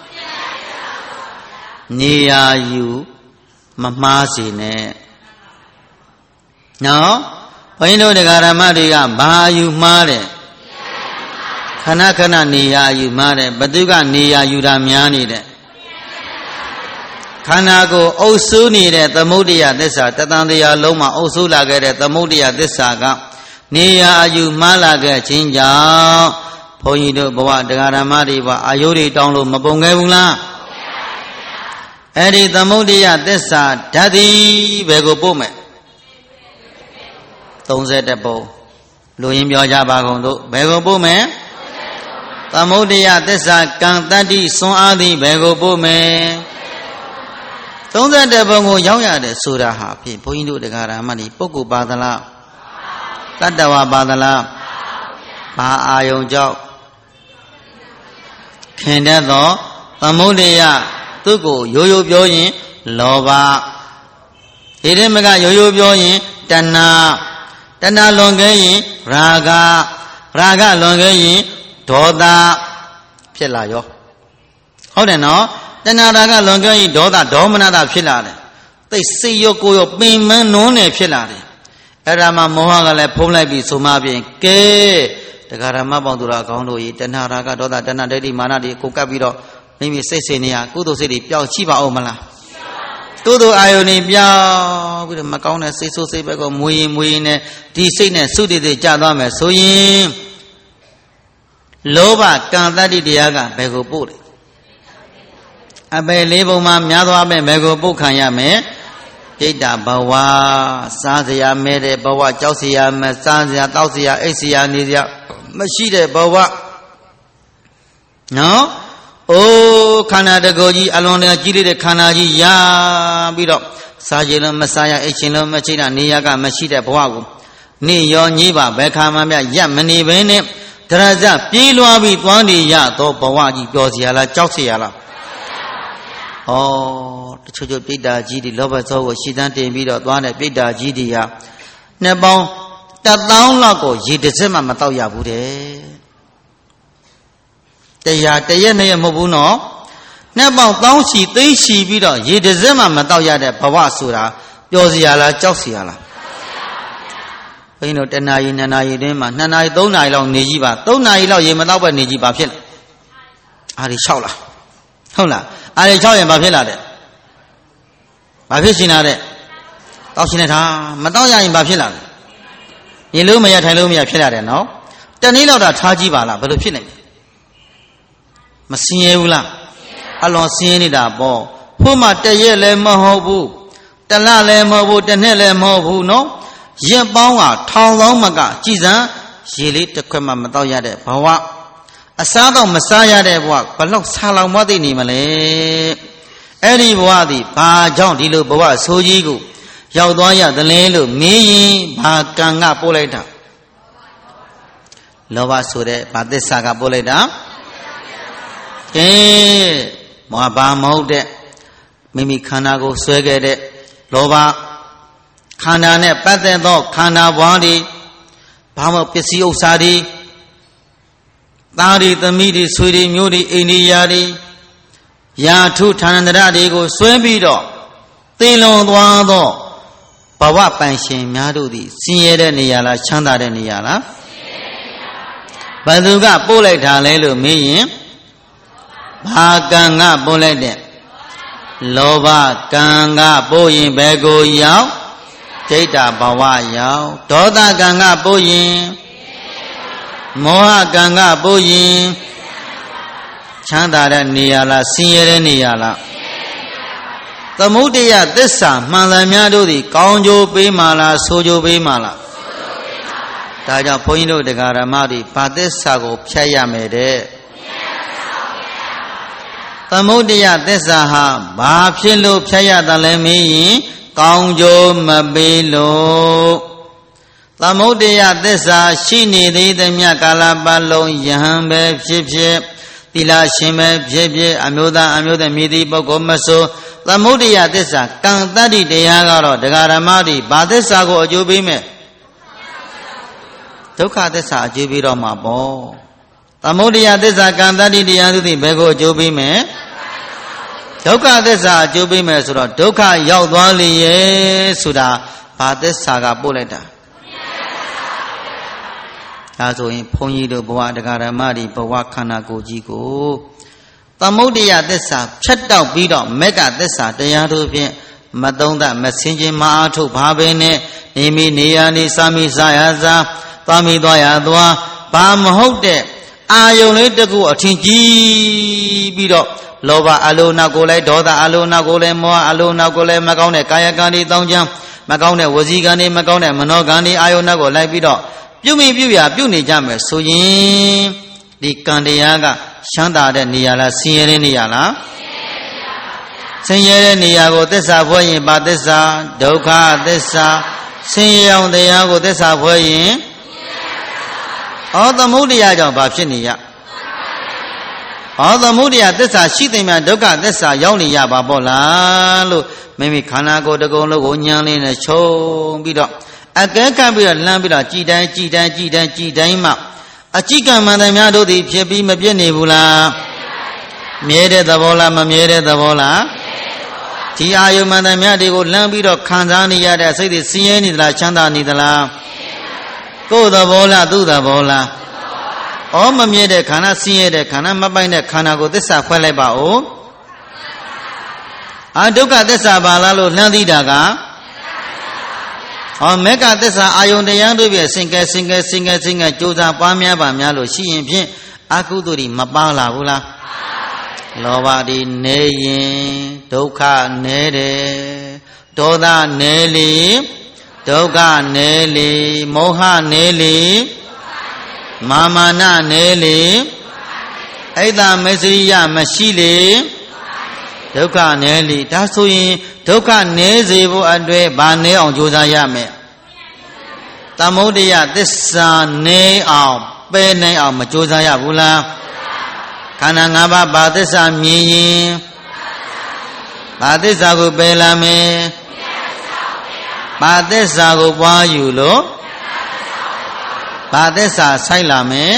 နေရာယူမမှားစေနဲ့နော်ဘုန်းကြီးတို့တရားဓမ္မတွေကဘာယူမှားတယ်ခဏခဏနေရာယူမှားတယ်ဘသူကနေရာယူတာများနေတဲ့ခန္ဓာကိုယ်အုပ်စုနေတဲ့သမုဒ္ဒယသစ္စာတသံတရားလုံးမှာအုပ်စုလာခဲ့တဲ့သမုဒ္ဒယသစ္စာကနေရာယူမှားလာခဲ့ခြင်းကြောင့်ဘုန်းကြီးတို့ဘဝတရားဓမ္မတွေပါအာယုတွေတောင်းလို့မပုံခဲ့ဘူးလားအဲ့ဒီသမုဒ္ဒယသစ္စာဓာတ်ဒီဘယ်ကိုပို့မယ်သုံးဆယ်ပုံလူရင်းပြောကြပါကုန်တို့ဘယ်ကိုပို့မယ်သမုဒ္ဒယသစ္စာကံတတ္တိစွန်အားသည်ဘယ်ကိုပို့မယ်သုံးဆယ်ပုံကိုရောက်ရတယ်ဆိုတာဟာဖြင့်ဘုန်းကြီးတို့တရားဓမ္မတွေပုဂ္ဂိုလ်ပါသလားတတ္တဝါပါသလားဘာအာယုံကြောင့်ခင်တဲ့သောသမုဒ္ဒယသူကိုရိုးရိုးပြောရင်လောဘဒီထဲမှာရိုးရိုးပြောရင်တဏှာတဏှာလွန်ခဲ့ရင်ရာဂရာဂလွန်ခဲ့ရင်ဒေါသဖြစ်လာရောဟုတ်တယ်နော်တဏှာရာဂလွန်ခဲ့ရင်ဒေါသဒေါမနတာဖြစ်လာတယ်သိစိတ်ရောကိုယ်ရောပင်မနွန်းနေဖြစ်လာတယ်အဲ့ဒါမှမောဟကလည်းဖုံးလိုက်ပြီးဆိုမှပြင်ကဲတရားဓမ္မပေါင်းသူတော်ကောင်းတို့ဤတဏှာရာဂဒေါသတဏှာဒိဋ္ဌိမာနတွေကိုကပ်ပြီးတော့မိမိစိတ်စိတ်နေရကုသိုလ်စိတ်တွေပျောက်ချိပါအောင်မလားကုသိုလ်အာယုန်တွေပျောက်ပြီးတော့မကောင်းတဲ့စိတ်ဆိုးစိတ်ဘက်ကိုမွေးရင်မွေးရင်နဲ့ဒီစိတ်နဲ့သုတိတိကျသွားမယ်ဆိုရင်လောဘကံတတ္တိတရားကဘယ်ကိုပို့လဲအပယ်လေးပုံမှာများသွားမယ်ဘယ်ကိုပို့ခံရမယ်ဒိဋ္ဌဘဝစားစရာမဲတဲ့ဘဝကြောက်စရာမစားစရာတောက်စရာအိတ်စရာနေစရာမရှိတဲ့ဘဝနော်အိုးခန္ဓာတကောကြီးအလွန်တရာကြီးလေးတဲ့ခန္ဓာကြီးရာပြီးတော့စားခြင်းလို့မစားရအိတ်ခြင်းလို့မချိတာနေရကမရှိတဲ့ဘဝကိုနေရောညည်းပါဘယ်ခါမှမရမနေဘဲနဲ့ဒရဇပြေးလွှားပြီးသွားနေရတော့ဘဝကြီးပျော်စရာလားကြောက်စရာလားဩတချို့ချို့ပိဋ္ဌာကြီးတွေလောဘဇောကိုရှည်တန်းတင်ပြီးတော့သွားတဲ့ပိဋ္ဌာကြီးတွေဟာနှစ်ပေါင်းတစ်သောင်းလောက်ကိုရေတစ်စက်မှမတော့ရဘူးတဲ့တရားတရက်နဲ့ရမဟုတ်ဘူးနော်နှစ်ပေါင်းသောင်းချီသိချီပြီးတော့ရေတစ်စက်မှမတော့ရတဲ့ဘဝဆိုတာပျော်စရာလားကြောက်စရာလားဘုန်းကြီးတို့တဏှာကြီးနှစ်နာရီတွင်းမှာနှစ်နာရီသုံးနာရီလောက်နေကြည့်ပါသုံးနာရီလောက်ရေမတော့ပဲနေကြည့်ပါဖြစ်လဲအားဒီလျှောက်လားဟုတ်လားအားဒီလျှောက်ရင်ဘာဖြစ်လာတဲ့ဘာဖြစ်ရှင်လာတဲ့တောက်ရှင်နေတာမတော့ရရင်ဘာဖြစ်လာလဲရေလို့မရထိုင်လို့မရဖြစ်လာတယ်နော်တနည်းလောက်တာထားကြည့်ပါလားဘယ်လိုဖြစ်နေလဲမစင်ရဘူးလားအလွန်စင်နေတာပေါ့ဖို့မှတရက်လည်းမဟုတ်ဘူးတလလည်းမဟုတ်ဘူးတစ်နှစ်လည်းမဟုတ်ဘူးနော်ရက်ပေါင်းကထောင်သောင်းမကကြည်စံရေလေးတစ်ခွက်မှမတော့ရတဲ့ဘဝအစားတော့မစားရတဲ့ဘဝဘလောက်ဆာလောင်မသိနေမလဲအဲ့ဒီဘဝသည်ဘာကြောင့်ဒီလိုဘဝဆိုးကြီးကိုရောက်သွားရသလဲလို့မေးရင်ဘာကံကပို့လိုက်တာလောဘဆိုတဲ့ဘာသစ္စာကပို့လိုက်တာကဲမဘာမဟုတ်တဲ့မိမိခန္ဓာကိုဆွဲခဲ့တဲ့လောဘခန္ဓာနဲ့ပတ်သက်သောခန္ဓာဘွားတွေဘာမှပစ္စည်းဥစ္စာတွေသားတွေသမီးတွေဆွေတွေမျိုးတွေအိန္ဒိယတွေယာထုဌာနန္တရတွေကိုဆွဲပြီးတော့သေလွန်သွားသောဘဝပိုင်ရှင်များတို့သည်ဆင်းရဲတဲ့နေရာလားချမ်းသာတဲ့နေရာလားဘယ်သူကပို့လိုက်တာလဲလို့မေးရင်ဘာကံကပို့လိုက်တဲ့လောဘကံကပို့ရင်ဘယ်ကိုရောက်ဒိဋ္ဌဘဝရောက်ဒေါသကံကပို့ရင်မောဟကံကပို့ရင်ချမ်းသာတဲ့နေရာလားဆင်းရဲတဲ့နေရာလားသမုဒိယသစ္စာမှန်သမျှတို့သည်ကောင်းကျိုးပေးမှလားဆိုးကျိုးပေးမှလားဒါကြောင့်ဘုန်းကြီးတို့တရားဓမ္မတွေဘာသစ္စာကိုဖြတ်ရမယ်တဲ့သမုဒိယသစ္စာဟာဘာဖြစ်လို့ဖြတ်ရတာလဲမင်းရင်ကောင်းကျိုးမပေးလို့သမုဒ္ဒယသစ္စာရှိနေသေးသမျှကာလပတ်လုံးယဟန်ပဲဖြစ်ဖြစ်သီလရှင်ပဲဖြစ်ဖြစ်အမျိုးသားအမျိုးသမီးဒီပုဂ္ဂိုလ်မဆိုသမုဒ္ဒယသစ္စာကံတတ္တိတရားကတော့ဒကာဓမ္မတွေဘာသစ္စာကိုအကျိုးပေးမဲ့ဒုက္ခသစ္စာအကျိုးပေးတော့မှာပေါ့သမုဒ္ဒယသစ္စာကံတတ္တိတရားသူသည်ဘယ်ကိုအကျိုးပေးမဲ့ဒုက္ခသစ္စာအကျိုးပေးမယ်ဆိုတော့ဒုက္ခရောက်သွားလေရဲ့ဆိုတာဘာသစ္စာကပို့လိုက်တာဒါဆိုရင်ဘုန်းကြီးတို့ဘဝတရားဓမ္မတွေဘဝခန္ဓာကိုယ်ကြီးကိုသမုဒ္ဒယသစ္စာဖြတ်တောက်ပြီးတော့မေဃသစ္စာတရားတို့ဖြင့်မသုံးသမဆင်ခြင်မအားထုတ်ဘာပဲနဲ့နေမိနေရနေစာမိစာရစာသွားမိသွားရသွားဘာမဟုတ်တဲ့အာယုန်လေးတကူအထင်ကြီးပြီးတော့လောဘအလိုနောက်ကိုလည်းဒေါသအလိုနောက်ကိုလည်းမောဟအလိုနောက်ကိုလည်းမကောင်းတဲ့ကာယကံတွေတောင်းချမ်းမကောင်းတဲ့ဝစီကံတွေမကောင်းတဲ့မနောကံတွေအာယုန်နောက်ကိုလိုက်ပြီးတော့ပြုမိပြုရပြုနေကြမယ်ဆိုရင်ဒီကံတရားကချမ်းသာတဲ့နေရာလားဆင်းရဲတဲ့နေရာလားဆင်းရဲတဲ့နေရာကိုသစ္စာဖွဲ့ရင်ဘာသစ္စာဒုက္ခသစ္စာဆင်းရဲအောင်တရားကိုသစ္စာဖွဲ့ရင်ဩသမုဒ္ဒရာကြောင့်ဘာဖြစ်နေရဩသမုဒ္ဒရာသစ္စာရှိသိမှဒုက္ခသစ္စာရောက်နေရပါပေါ့လားလို့မိမိခန္ဓာကိုယ်တစ်ကုံလုံးကိုညံလေးနဲ့ချုံပြီးတော့အကဲကပ်ပြီးတော့လှမ်းပြီးတော့ကြည်တိုင်းကြည်တိုင်းကြည်တိုင်းကြည်တိုင်းမှအကြည့်ကံမှန်တယ်များတို့သည်ဖြစ်ပြီးမပြည့်နေဘူးလားမြဲတဲ့သဘောလားမမြဲတဲ့သဘောလားဒီအာယုမှန်တယ်များတွေကိုလှမ်းပြီးတော့ခံစားနေရတဲ့စိတ်တွေဆင်းရဲနေသလားချမ်းသာနေသလားကိုယ်သဘောလားသူ့သဘောလားဩမမြဲတဲ့ခန္ဓာဆင်းရဲတဲ့ခန္ဓာမပိုင်တဲ့ခန္ဓာကိုသစ္စာဖွဲ့လိုက်ပါဦးအာဒုက္ခသစ္စာပါလားလို့လှမ်းသိတာကဟောမေဃသစ္စာအာယုန်တရားတို့ပြစင်ကဲစင်ကဲစင်ကဲစင်ကဲကြိုးစားပွားများပါများလို့ရှိရင်ဖြင့်အကုသိုလ်တွေမပါလာဘူးလားလောဘတွေနေရင်ဒုက္ခနေတယ်ဒေါသနေလေဒုက္ခနေလေမောဟနေလေမာမာနနေလေအိတ်တမစ္စရိယမရှိလေဒုက္ခနေလေဒါဆိုရင်ဒုက္ခနေစေဖို့အတွက်ဘာနေအောင်ကြိုးစားရမယ်သမုဒ္ဒယသစ္စာနေအောင်ပယ်နိုင်အောင်မကြိုးစားရဘူးလားခန္ဓာ၅ပါးဘာသစ္စာမြင်ရင်ဘာသစ္စာကိုပယ်လာမယ်ဘာသစ္စာကိုပွားယူလို့ဘာသစ္စာဆိုင်လာမယ်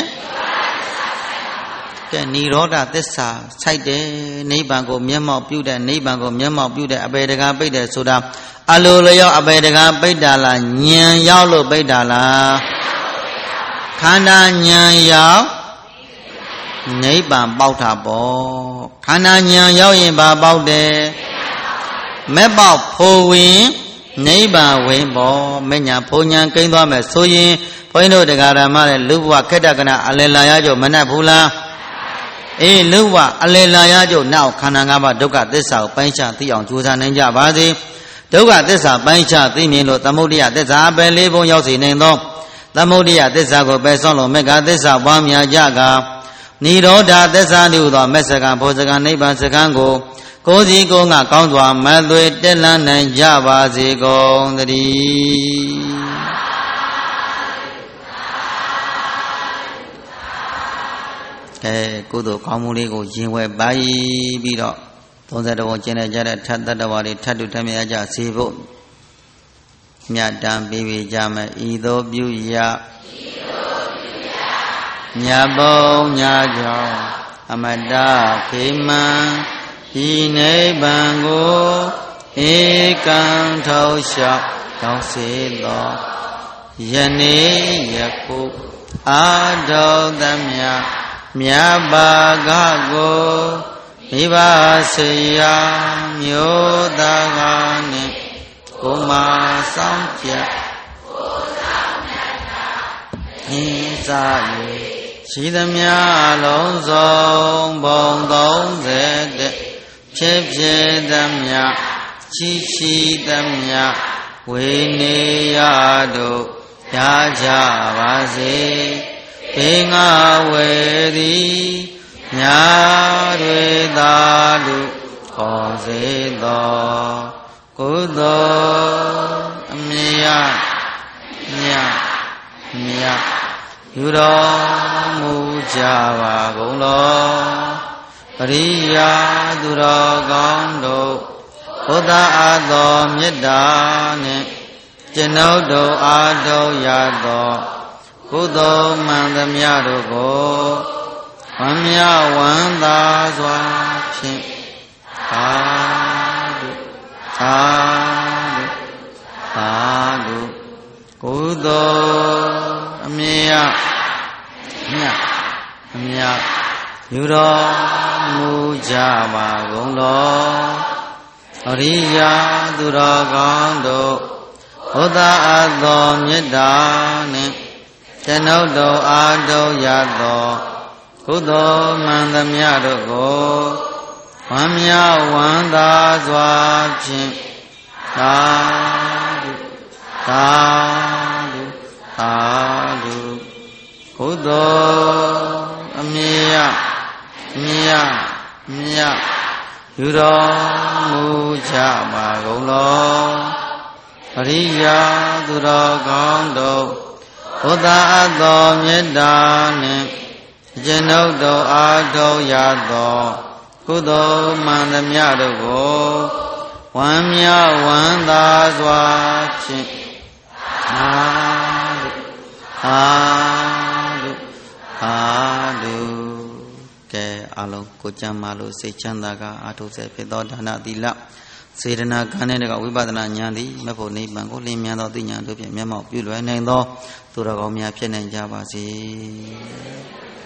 ကဲនិရောဓသစ္စာဆိုင်တယ်နိဗ္ဗာန်ကိုမျက်မှောက်ပြုတဲ့နိဗ္ဗာန်ကိုမျက်မှောက်ပြုတဲ့အပေတကားပိတ်တယ်ဆိုတာအလိုလျောက်အပေတကားပိတ်တာလားဉာဏ်ရောက်လို့ပိတ်တာလားခန္ဓာဉာဏ်ရောက်နိဗ္ဗာန်ပေါက်တာပေါ့ခန္ဓာဉာဏ်ရောက်ရင်ဘာပေါက်တယ်မဲ့ပေါက်ဖို့ဝင်နိဗ္ဗာန်ဝင်ပေါ့မညာဘုံညာကိန်းသွားမယ်ဆိုရင်ဘုန်းကြီးတို့တရားဓမ္မနဲ့လူဘဝခက်တကနာအလယ်လာရကြမနှက်ဘူးလားအေးလူဘဝအလယ်လာရကြနောက်ခန္ဓာ၅ပါးဒုက္ခသစ္စာကိုပိုင်းခြားသိအောင်ကြိုးစားနိုင်ကြပါစေဒုက္ခသစ္စာပိုင်းခြားသိမြင်လို့သမုဒယသစ္စာပဲလေးပုံရောက်စေနိုင်သောသမုဒယသစ္စာကိုပယ်ဆုံးလို့မေဃသစ္စာပွားများကြကនិရောဓသစ္စာနုသောမက္စကံဘောဇကံနိဗ္ဗာန်စကံကိုကိုယ်စီကိုယ်ငါကောင်းစွာမသွေတက်လန်းနိုင်ကြပါစေကုန်သတည်းကဲကုသိုလ်ကောင်းမှုလေးကိုရင်ဝယ်ပါပြီးတော့သုံးဆယ်တဘုံကျင့်နေကြတဲ့ထတ်တတ္တဝါတွေထတ်တူထမြကြစေဖို့မြတ်တမ်းပေးပေးကြမယ်ဤသို့ပြုရမြတ်ဘုံညာကြောင့်အမတခေမံဤနိဗ္ဗာန်ကိုဧကံထောက်လျှောက်ကြောင်းစေသောယနေ့ယခုအာဒေါသမြမြတ်ဘာဂကိုမိဘဆေယမျိုးသားကနှင့်ကိုမဆောင်ကြကိုဆောင်မြတ်တာဤစား၍ရှိသမျှလုံးစုံဘုံသုံးဆယ်တဲ့ဖြစ်ဖြစ်သမျှရှိရှိသမျှဝေနေရတို့ရကြပါစေဘေငါဝေသည်ညာတွေသာလူခေါ်စေသောကုသိုလ်အမြတ်မြတ်မြတ်ယူတော်မူကြပါကုန်လောပရိယာသူတော်ကောင်းတို့ဘုဒ္ဓအားသောမေတ္တာနှင့်ကျွန်ုပ်တို့အားထုတ်ရသောကုသိုလ်မှန်သမျှတို့ကိုဝမ်းမြောက်ဝမ်းသာစွာဖြင့်သာဓုသာဓုသာဓုကုသိုလ်အမြတ်မြတ်အမြတ်ယူတော်မူကြပါကုန်လောအရိယာသူတော်ကောင်းတို့ဘုဒ္ဓအားသောမေတ္တာနှင့်ကျွန်ုပ်တို့အားထုတ်ရသောကုသိုလ်မှန်သမျှတို့ကိုဝမ်းမြောက်ဝမ်းသာစွာဖြင့်သာဓုသာဓုသာဓုကုသိုလ်အမြတ်မြတ်မြတ်ယူတော်မူကြပါကုန်လောပရိယာသူတော်ကောင်းတို့ဘုဒ္ဓအားသောမေတ္တာနှင့်ကျွန်ုပ်တို့အားထုတ်ရသောကုသိုလ်မှန်သမျှတို့ကိုဝမ်းမြောက်ဝမ်းသာစွာဖြင့်သာဓုသာဓုသာဓုကဲအလုံးကိုကြံမာလို့စိတ်ချမ်းသာကအာထုစေဖြစ်သောဒါနသီလစေတနာကံနဲ့တကဝိပဿနာဉာဏ်သည်မဖို့နိဗ္ဗာန်ကိုလင်းမြန်သောသိဉာဏ်တို့ဖြင့်မျက်မှောက်ပြုလွယ်နိုင်သောသူတော်ကောင်းများဖြစ်နိုင်ကြပါစေ